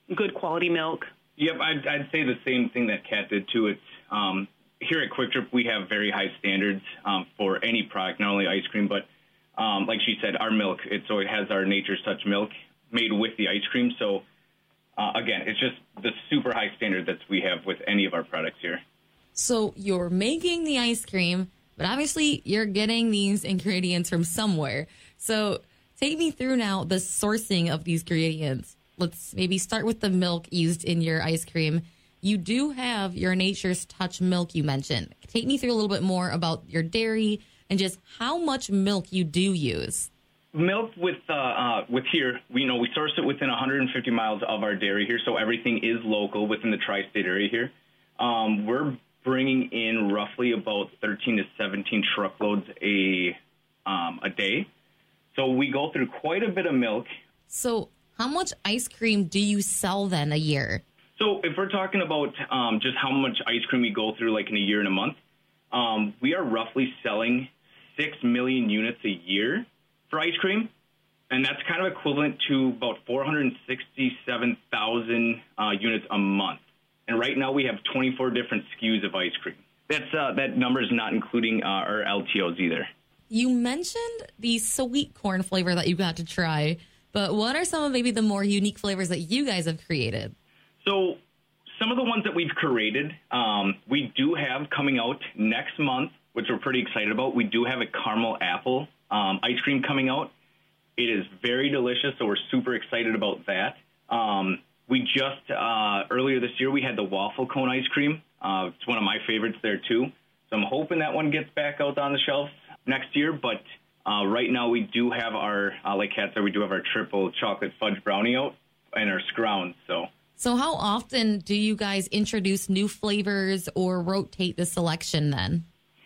good quality milk. Yep, I'd say the same thing that Kat did too. It's here at Quick Trip, we have very high standards for any product, not only ice cream, but like she said, our milk. It has our Nature's Touch milk made with the ice cream. So again, it's just the super high standard that we have with any of our products here. So you're making the ice cream, but obviously you're getting these ingredients from somewhere. So take me through now the sourcing of these ingredients. Let's maybe start with the milk used in your ice cream. You do have your Nature's Touch milk you mentioned. Take me through a little bit more about your dairy and just how much milk you do use. Milk with here, we source it within 150 miles of our dairy here, so everything is local within the tri-state area here. We're bringing in roughly about 13 to 17 truckloads a day. So we go through quite a bit of milk. So how much ice cream do you sell then a year? So if we're talking about just how much ice cream we go through like in a year and a month, we are roughly selling 6 million units a year for ice cream. And that's kind of equivalent to about 467,000 units a month. And right now we have 24 different SKUs of ice cream. That number is not including our LTOs either. You mentioned the sweet corn flavor that you got to try, but what are some of maybe the more unique flavors that you guys have created? So some of the ones that we've created, we do have coming out next month, which we're pretty excited about. We do have a caramel apple ice cream coming out. It is very delicious, so we're super excited about that. We just, earlier this year, we had the waffle cone ice cream. It's one of my favorites there, too. So I'm hoping that one gets back out on the shelves next year. But right now, we do have our, like Kat said, we do have our triple chocolate fudge brownie out and our scrounds. So how often do you guys introduce new flavors or rotate the selection then?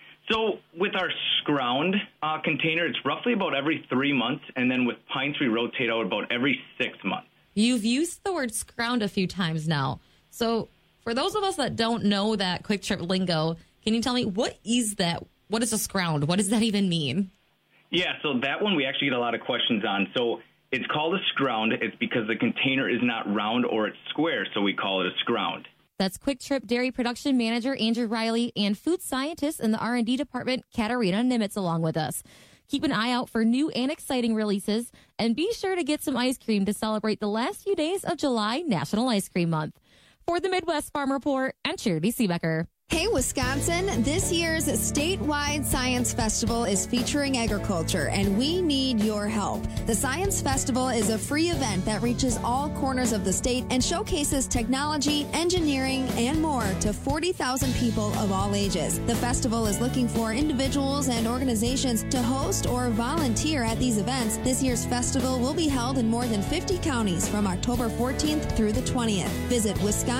So with our scround container, it's roughly about every 3 months. And then with pints, we rotate out about every 6 months. You've used the word scround a few times now. So for those of us that don't know that Quick Trip lingo, can you tell me what is that? What is a scround? What does that even mean? Yeah, so that one we actually get a lot of questions on. So it's called a scround. It's because the container is not round or it's square, so we call it a scround. That's Quick Trip Dairy Production Manager Andrew Riley and food scientist in the R&D department, Katarina Nimitz, along with us. Keep an eye out for new and exciting releases, and be sure to get some ice cream to celebrate the last few days of July, National Ice Cream Month. For the Midwest Farm Report, I'm Charity Seebecker. Hey, Wisconsin, this year's statewide Science Festival is featuring agriculture, and we need your help. The Science Festival is a free event that reaches all corners of the state and showcases technology, engineering, and more to 40,000 people of all ages. The festival is looking for individuals and organizations to host or volunteer at these events. This year's festival will be held in more than 50 counties from October 14th through the 20th. Visit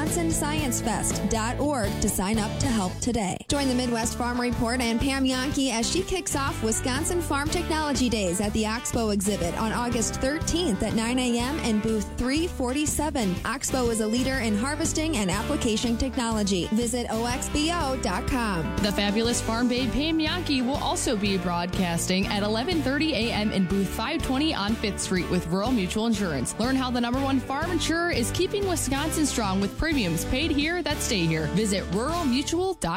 WisconsinScienceFest.org to sign up to help today. Join the Midwest Farm Report and Pam Yankee as she kicks off Wisconsin Farm Technology Days at the Oxbow exhibit on August 13th at 9 a.m. in booth 347. Oxbow is a leader in harvesting and application technology. Visit oxbo.com. The fabulous Farm Babe Pam Yankee will also be broadcasting at 11:30 a.m. in booth 520 on 5th Street with Rural Mutual Insurance. Learn how the #1 farm insurer is keeping Wisconsin strong with premiums paid here that stay here. Visit ruralmutual.com.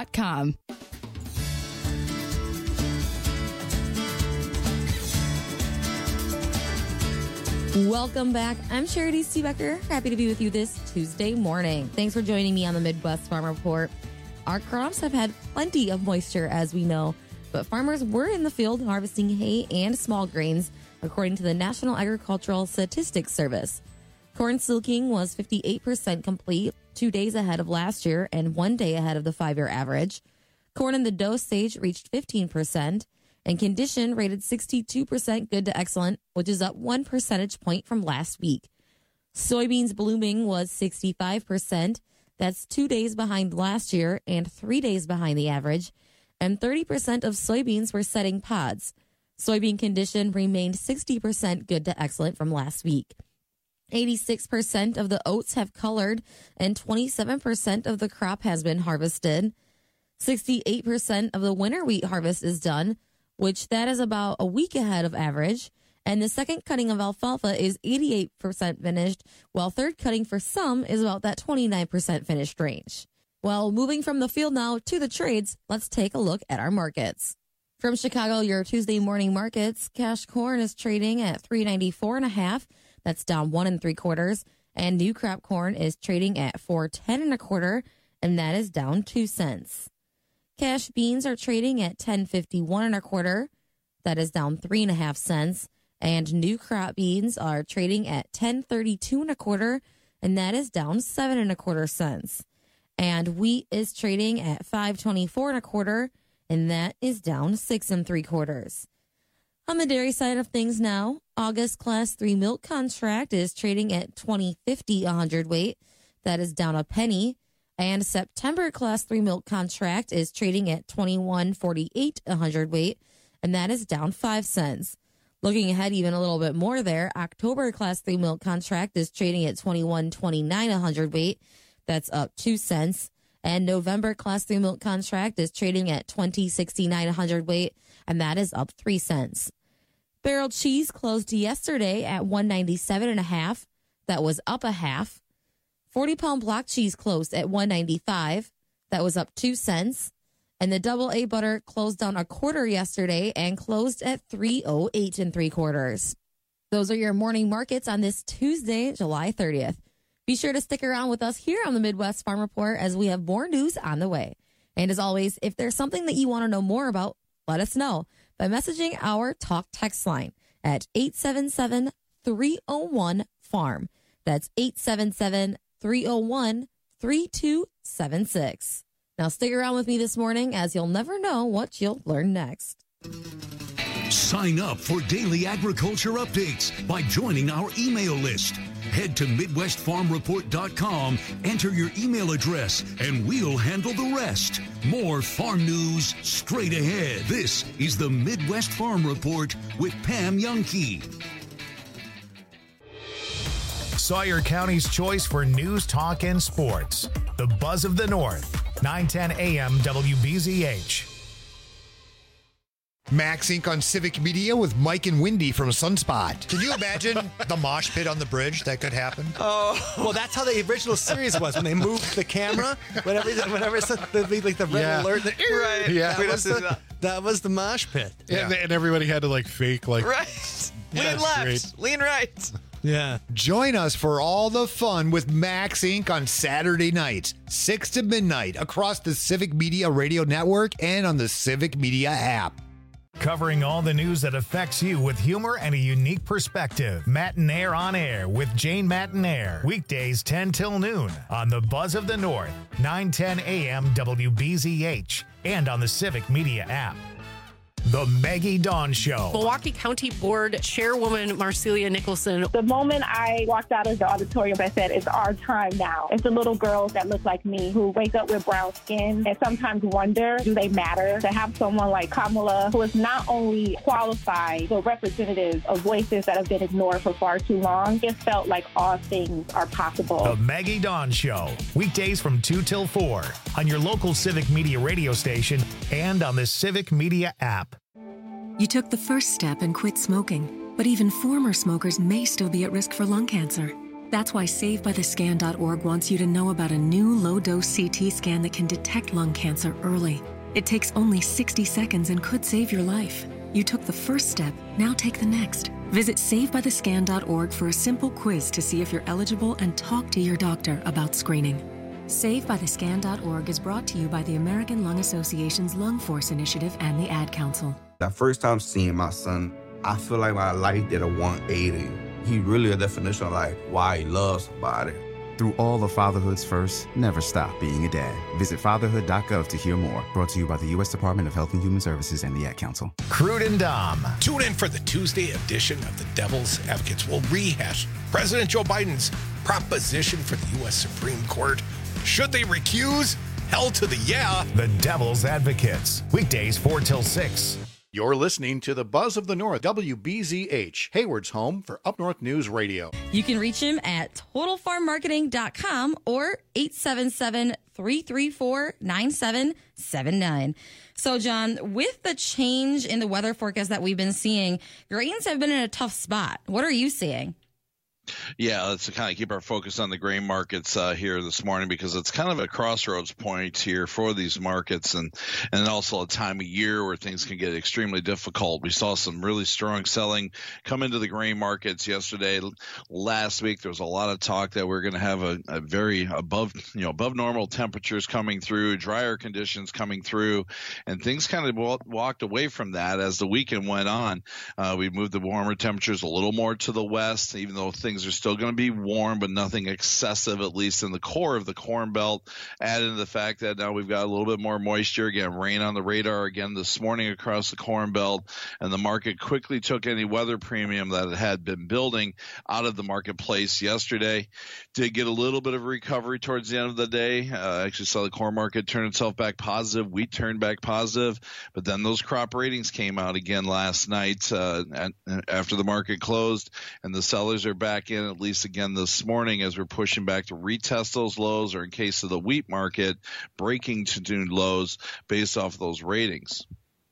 Welcome back. I'm Charity Seebecker. Happy to be with you this Tuesday morning. Thanks for joining me on the Midwest Farm Report. Our crops have had plenty of moisture, as we know, but farmers were in the field harvesting hay and small grains, according to the National Agricultural Statistics Service. Corn silking was 58% complete, 2 days ahead of last year and 1 day ahead of the 5-year average. Corn in the dough stage reached 15%, and condition rated 62% good to excellent, which is up 1 percentage point from last week. Soybeans blooming was 65%. That's 2 days behind last year and 3 days behind the average. And 30% of soybeans were setting pods. Soybean condition remained 60% good to excellent from last week. 86% of the oats have colored and 27% of the crop has been harvested. 68% of the winter wheat harvest is done, which that is about a week ahead of average. And the second cutting of alfalfa is 88% finished, while third cutting for some is about that 29% finished range. Well, moving from the field now to the trades, let's take a look at our markets. From Chicago, your Tuesday morning markets, cash corn is trading at $3.94.5. That's down 1 3/4. And new crop corn is trading at $4.10 1/4, and that is down 2 cents. Cash beans are trading at $10.51 1/4. That is down 3.5 cents. And new crop beans are trading at $10.32 1/4, and that is down 7 1/4 cents. And wheat is trading at $5.24 1/4, and that is down 6 3/4. On the dairy side of things now, August Class 3 milk contract is trading at $20.50 a hundredweight. That is down a penny. And September Class 3 milk contract is trading at $21.48 a hundredweight, and that is down 5 cents. Looking ahead even a little bit more there, October Class 3 milk contract is trading at $21.29 a hundredweight. That's up 2 cents. And November Class 3 milk contract is trading at $20.69 a hundredweight, and that is up 3 cents. Barrel cheese closed yesterday at $197.5. That was up a half. 40-pound block cheese closed at $195. That was up 2 cents. And the double A butter closed down a quarter yesterday and closed at $3.08 3/4. Those are your morning markets on this Tuesday, July 30th. Be sure to stick around with us here on the Midwest Farm Report as we have more news on the way. And as always, if there's something that you want to know more about, let us know by messaging our talk text line at 877-301-FARM. That's 877-301-3276. Now stick around with me this morning as you'll never know what you'll learn next. Sign up for daily agriculture updates by joining our email list. Head to MidwestFarmReport.com, enter your email address, and we'll handle the rest. More farm news straight ahead. This is the Midwest Farm Report with Pam Jahnke. Sawyer County's choice for news, talk, and sports. The Buzz of the North, 910 AM WBZH. Max Inc. on Civic Media with Mike and Wendy from Sunspot. Can you imagine the mosh pit on the bridge that could happen? Oh, well, that's how the original series was when they moved the camera. Whenever it's like the red alert. Right. Yeah. That was the mosh pit. Yeah. And everybody had to fake right. Lean left, lean right. Yeah. Join us for all the fun with Max Inc. on Saturday nights, 6 to midnight, across the Civic Media Radio Network and on the Civic Media app. Covering all the news that affects you with humor and a unique perspective. Matinaire on Air with Jane Matinaire. Weekdays 10 till noon on the Buzz of the North, 910 AM WBZH, and on the Civic Media app. The Maggie Dawn Show. Milwaukee County Board Chairwoman Marcelia Nicholson. The moment I walked out of the auditorium, I said, it's our time now. It's the little girls that look like me who wake up with brown skin and sometimes wonder, do they matter? To have someone like Kamala, who is not only qualified, but representative of voices that have been ignored for far too long, it felt like all things are possible. The Maggie Dawn Show. Weekdays from 2 till 4 on your local Civic Media radio station and on the Civic Media app. You took the first step and quit smoking, but even former smokers may still be at risk for lung cancer. That's why SaveByTheScan.org wants you to know about a new low-dose CT scan that can detect lung cancer early. It takes only 60 seconds and could save your life. You took the first step, now take the next. Visit SaveByTheScan.org for a simple quiz to see if you're eligible and talk to your doctor about screening. SaveByTheScan.org is brought to you by the American Lung Association's Lung Force Initiative and the Ad Council. The first time seeing my son, I feel like my life did a 180. He really a definition of why he loves somebody. Through all of fatherhood's first, never stop being a dad. Visit fatherhood.gov to hear more. Brought to you by the U.S. Department of Health and Human Services and the Ad Council. Crude and Dom. Tune in for the Tuesday edition of the Devil's Advocates. We'll rehash President Joe Biden's proposition for the U.S. Supreme Court. Should they recuse? Hell to the yeah. The Devil's Advocates. Weekdays 4 till 6 You're listening to the Buzz of the North, WBZH, Hayward's home for Up North News Radio. You can reach him at totalfarmmarketing.com or 877-334-9779. So, John, with the change in the weather forecast that we've been seeing, grains have been in a tough spot. What are you seeing? Yeah, let's kind of keep our focus on the grain markets here this morning, because it's kind of a crossroads point here for these markets, and also a time of year where things can get extremely difficult. We saw some really strong selling come into the grain markets yesterday. Last week, there was a lot of talk that we're going to have a very above normal temperatures coming through, drier conditions coming through, and things kind of walked away from that as the weekend went on. We moved the warmer temperatures a little more to the west, even though things are still going to be warm, but nothing excessive, at least in the core of the Corn Belt. Added to the fact that now we've got a little bit more moisture. Again, rain on the radar again this morning across the Corn Belt, and the market quickly took any weather premium that it had been building out of the marketplace yesterday. Did get a little bit of recovery towards the end of the day. Actually saw the corn market turn itself back positive. Wheat turned back positive, but then those crop ratings came out again last night after the market closed, and the sellers are back in at least again this morning as we're pushing back to retest those lows, or in case of the wheat market, breaking to new lows based off of those ratings.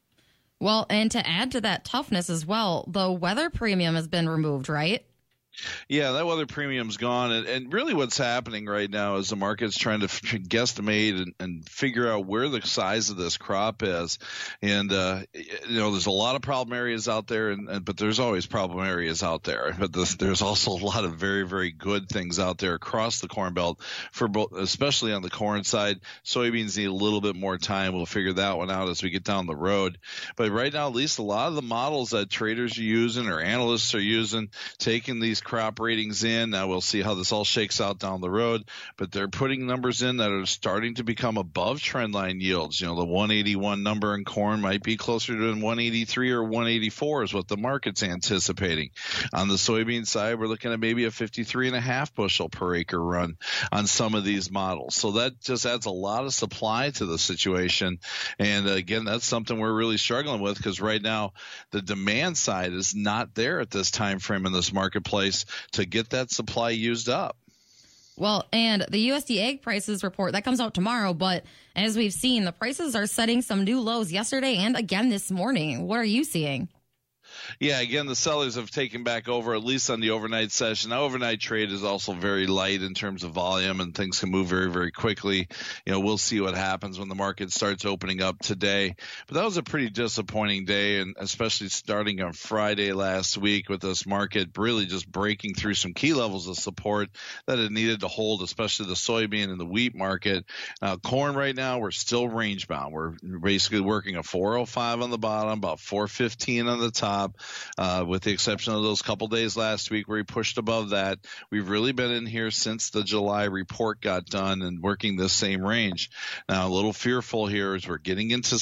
Well, and to add to that toughness as well, the weather premium has been removed, right? Yeah, that weather premium's gone, and really what's happening right now is the market's trying to guesstimate and figure out where the size of this crop is. And there's a lot of problem areas out there, but there's always problem areas out there. But there's also a lot of very, very good things out there across the Corn Belt, for both, especially on the corn side. Soybeans need a little bit more time. We'll figure that one out as we get down the road. But right now, at least a lot of the models that traders are using or analysts are using, taking these crop ratings in. Now we'll see how this all shakes out down the road, but they're putting numbers in that are starting to become above trend line yields. The 181 number in corn might be closer to 183 or 184 is what the market's anticipating. On the soybean side, we're looking at maybe a 53.5 bushel per acre run on some of these models. So that just adds a lot of supply to the situation. And again, that's something we're really struggling with, because right now the demand side is not there at this time frame in this marketplace to get that supply used up. Well, and the USDA egg prices report, that comes out tomorrow, but as we've seen, the prices are setting some new lows yesterday and again this morning. What are you seeing? Yeah, again, the sellers have taken back over, at least on the overnight session. Now, overnight trade is also very light in terms of volume, and things can move very, very quickly. We'll see what happens when the market starts opening up today. But that was a pretty disappointing day, and especially starting on Friday last week with this market really just breaking through some key levels of support that it needed to hold, especially the soybean and the wheat market. Now, corn right now, we're still range bound. We're basically working a 405 on the bottom, about 415 on the top. With the exception of those couple days last week where we pushed above that. We've really been in here since the July report got done and working this same range. Now, a little fearful here as we're getting into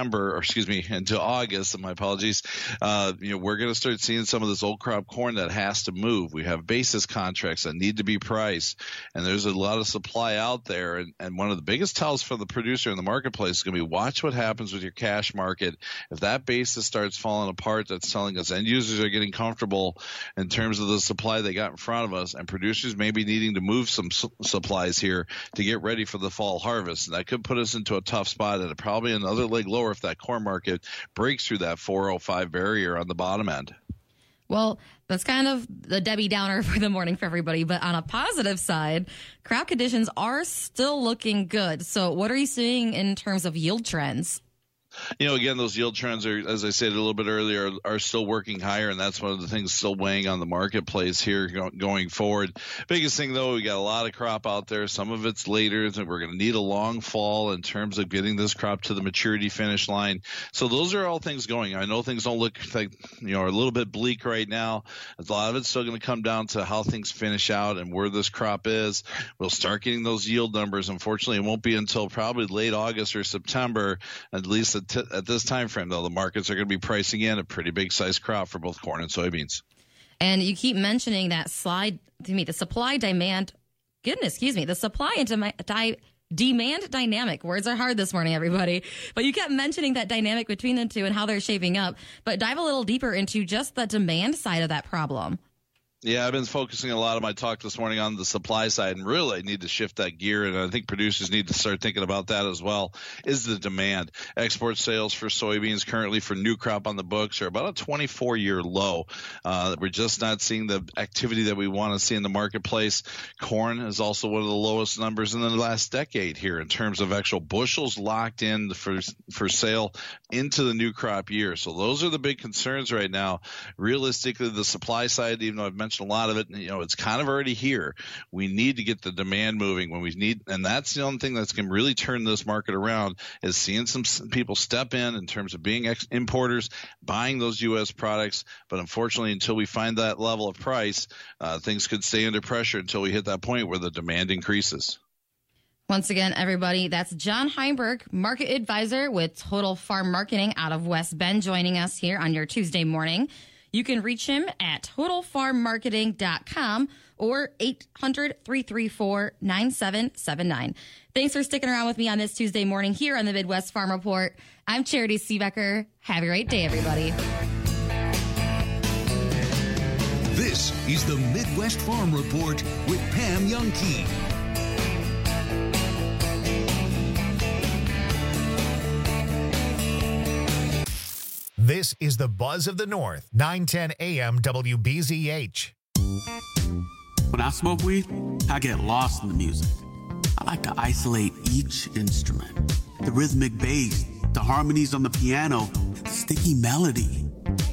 into August, and my apologies. We're going to start seeing some of this old crop corn that has to move. We have basis contracts that need to be priced, and there's a lot of supply out there. And one of the biggest tells for the producer in the marketplace is going to be watch what happens with your cash market. If that basis starts falling apart, that's telling us end users are getting comfortable in terms of the supply they got in front of us, and producers may be needing to move some supplies here to get ready for the fall harvest. And that could put us into a tough spot and probably another leg lower if that corn market breaks through that 405 barrier on the bottom end. Well, that's kind of the Debbie Downer for the morning for everybody. But on a positive side, crop conditions are still looking good. So what are you seeing in terms of yield trends? Again, those yield trends are, as I said a little bit earlier, are still working higher, and that's one of the things still weighing on the marketplace here going forward. Biggest thing, though, we got a lot of crop out there. Some of it's later, and we're going to need a long fall in terms of getting this crop to the maturity finish line. So those are all things going. I know things don't look like, are a little bit bleak right now. A lot of it's still going to come down to how things finish out and where this crop is. We'll start getting those yield numbers. Unfortunately, it won't be until probably late August or September, at least at this time frame, though. The markets are going to be pricing in a pretty big size crop for both corn and soybeans. And you keep mentioning that the supply and Demand dynamic. Words are hard this morning, everybody. But you kept mentioning that dynamic between the two and how they're shaping up. But dive a little deeper into just the demand side of that problem. Yeah, I've been focusing a lot of my talk this morning on the supply side, and really need to shift that gear, and I think producers need to start thinking about that as well, is the demand. Export sales for soybeans currently for new crop on the books are about a 24-year low. We're just not seeing the activity that we want to see in the marketplace. Corn is also one of the lowest numbers in the last decade here in terms of actual bushels locked in for sale into the new crop year. So those are the big concerns right now. Realistically, the supply side, even though I've mentioned a lot of it, it's kind of already here. We need to get the demand moving and that's the only thing that's going to really turn this market around, is seeing some people step in terms of being importers, buying those U.S. products. But unfortunately, until we find that level of price, things could stay under pressure until we hit that point where the demand increases. Once again, everybody, that's John Heinberg, market advisor with Total Farm Marketing out of West Bend, joining us here on your Tuesday morning. You can reach him at totalfarmmarketing.com or 800-334-9779. Thanks for sticking around with me on this Tuesday morning here on the Midwest Farm Report. I'm Charity Seebecker. Have a great day, everybody. This is the Midwest Farm Report with Pam Youngkey. This is the Buzz of the North, 910 AM WBZH. When I smoke weed, I get lost in the music. I like to isolate each instrument. The rhythmic bass, the harmonies on the piano, the sticky melody.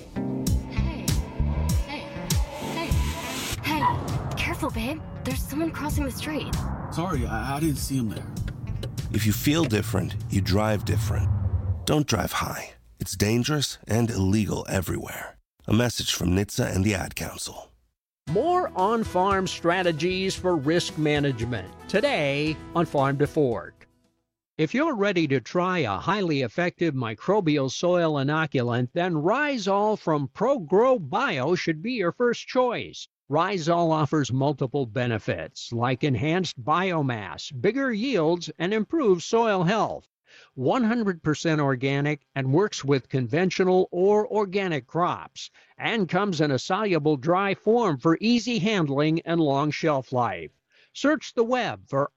Hey, careful, babe. There's someone crossing the street. Sorry, I didn't see him there. If you feel different, you drive different. Don't drive high. It's dangerous and illegal everywhere. A message from NHTSA and the Ad Council. More on-farm strategies for risk management today on Farm to Fork. If you're ready to try a highly effective microbial soil inoculant, then Rhizol from ProGrow Bio should be your first choice. Rhizol offers multiple benefits like enhanced biomass, bigger yields, and improved soil health. 100% organic and works with conventional or organic crops, and comes in a soluble dry form for easy handling and long shelf life. Search the web for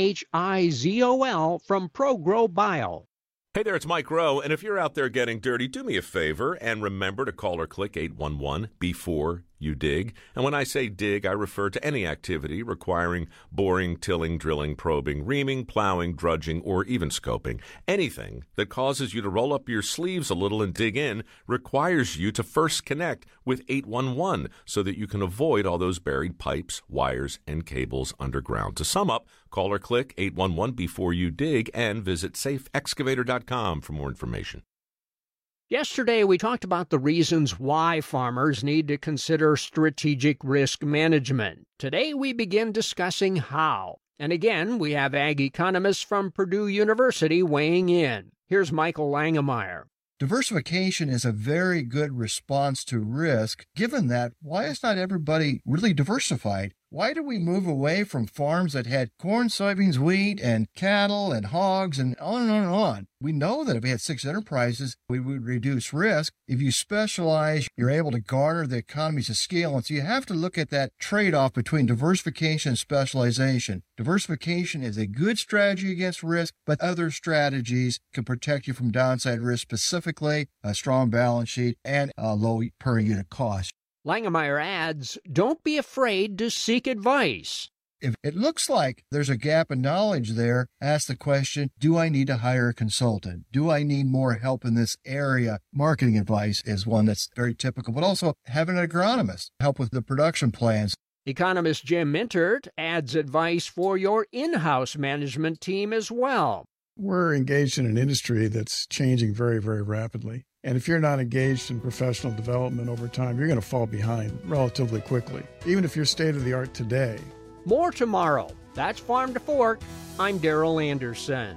RHIZOL from ProGrow Bio. Hey there, it's Mike Rowe, and if you're out there getting dirty, do me a favor and remember to call or click 811 before you dig. And when I say dig, I refer to any activity requiring boring, tilling, drilling, probing, reaming, plowing, drudging, or even scoping. Anything that causes you to roll up your sleeves a little and dig in requires you to first connect with 811 so that you can avoid all those buried pipes, wires, and cables underground. To sum up, call or click 811 before you dig and visit safeexcavator.com for more information. Yesterday, we talked about the reasons why farmers need to consider strategic risk management. Today, we begin discussing how. And again, we have ag economists from Purdue University weighing in. Here's Michael Langemeyer. Diversification is a very good response to risk. Given that, why is not everybody really diversified? Why do we move away from farms that had corn, soybeans, wheat, and cattle and hogs and on and on and on? We know that if we had 6 enterprises, we would reduce risk. If you specialize, you're able to garner the economies of scale. And so you have to look at that trade-off between diversification and specialization. Diversification is a good strategy against risk, but other strategies can protect you from downside risk, specifically a strong balance sheet and a low per unit cost. Langemeyer adds, don't be afraid to seek advice. If it looks like there's a gap in knowledge there, ask the question, do I need to hire a consultant? Do I need more help in this area? Marketing advice is one that's very typical, but also having an agronomist help with the production plans. Economist Jim Mintert adds advice for your in-house management team as well. We're engaged in an industry that's changing very, very rapidly. And if you're not engaged in professional development over time, you're going to fall behind relatively quickly, even if you're state-of-the-art today. More tomorrow. That's Farm to Fork. I'm Darrell Anderson.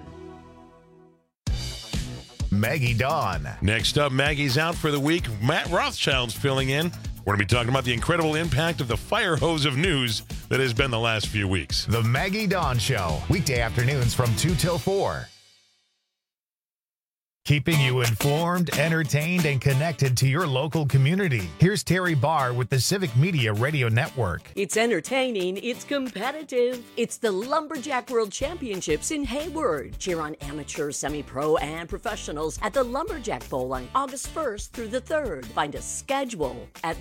Maggie Dawn. Next up, Maggie's out for the week. Matt Rothschild's filling in. We're going to be talking about the incredible impact of the fire hose of news that has been the last few weeks. The Maggie Dawn Show, weekday afternoons from 2 till 4. Keeping you informed, entertained, and connected to your local community. Here's Terry Barr with the Civic Media Radio Network. It's entertaining, it's competitive. It's the Lumberjack World Championships in Hayward. Cheer on amateurs, semi-pro, and professionals at the Lumberjack Bowl on August 1st through the 3rd. Find a schedule at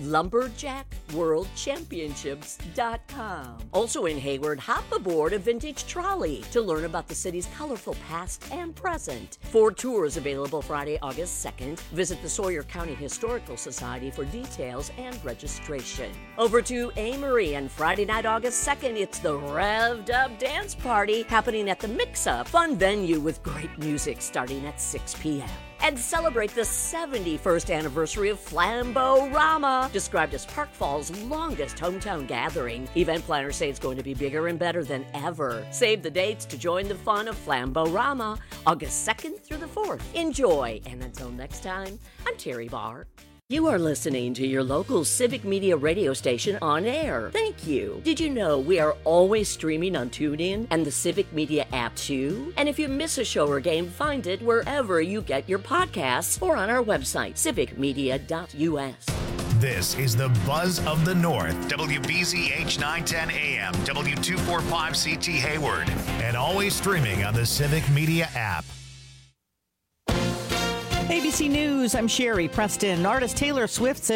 lumberjackworldchampionships.com. Also in Hayward, hop aboard a vintage trolley to learn about the city's colorful past and present. 4 tours available Friday, August 2nd. Visit the Sawyer County Historical Society for details and registration. Over to Amory, and Friday night, August 2nd, it's the Revved Up Dance Party happening at the Mix-Up, fun venue with great music starting at 6 p.m. And celebrate the 71st anniversary of Flambo-Rama, described as Park Fall's longest hometown gathering. Event planners say it's going to be bigger and better than ever. Save the dates to join the fun of Flambo-Rama, August 2nd through the 4th. Enjoy, and until next time, I'm Terry Barr. You are listening to your local Civic Media radio station on air. Thank you. Did you know we are always streaming on TuneIn and the Civic Media app too? And if you miss a show or game, find it wherever you get your podcasts or on our website, civicmedia.us. This is the Buzz of the North, WBZH 910 AM, W245CT Hayward, and always streaming on the Civic Media app. ABC News, I'm Sherry Preston. Artist Taylor Swift says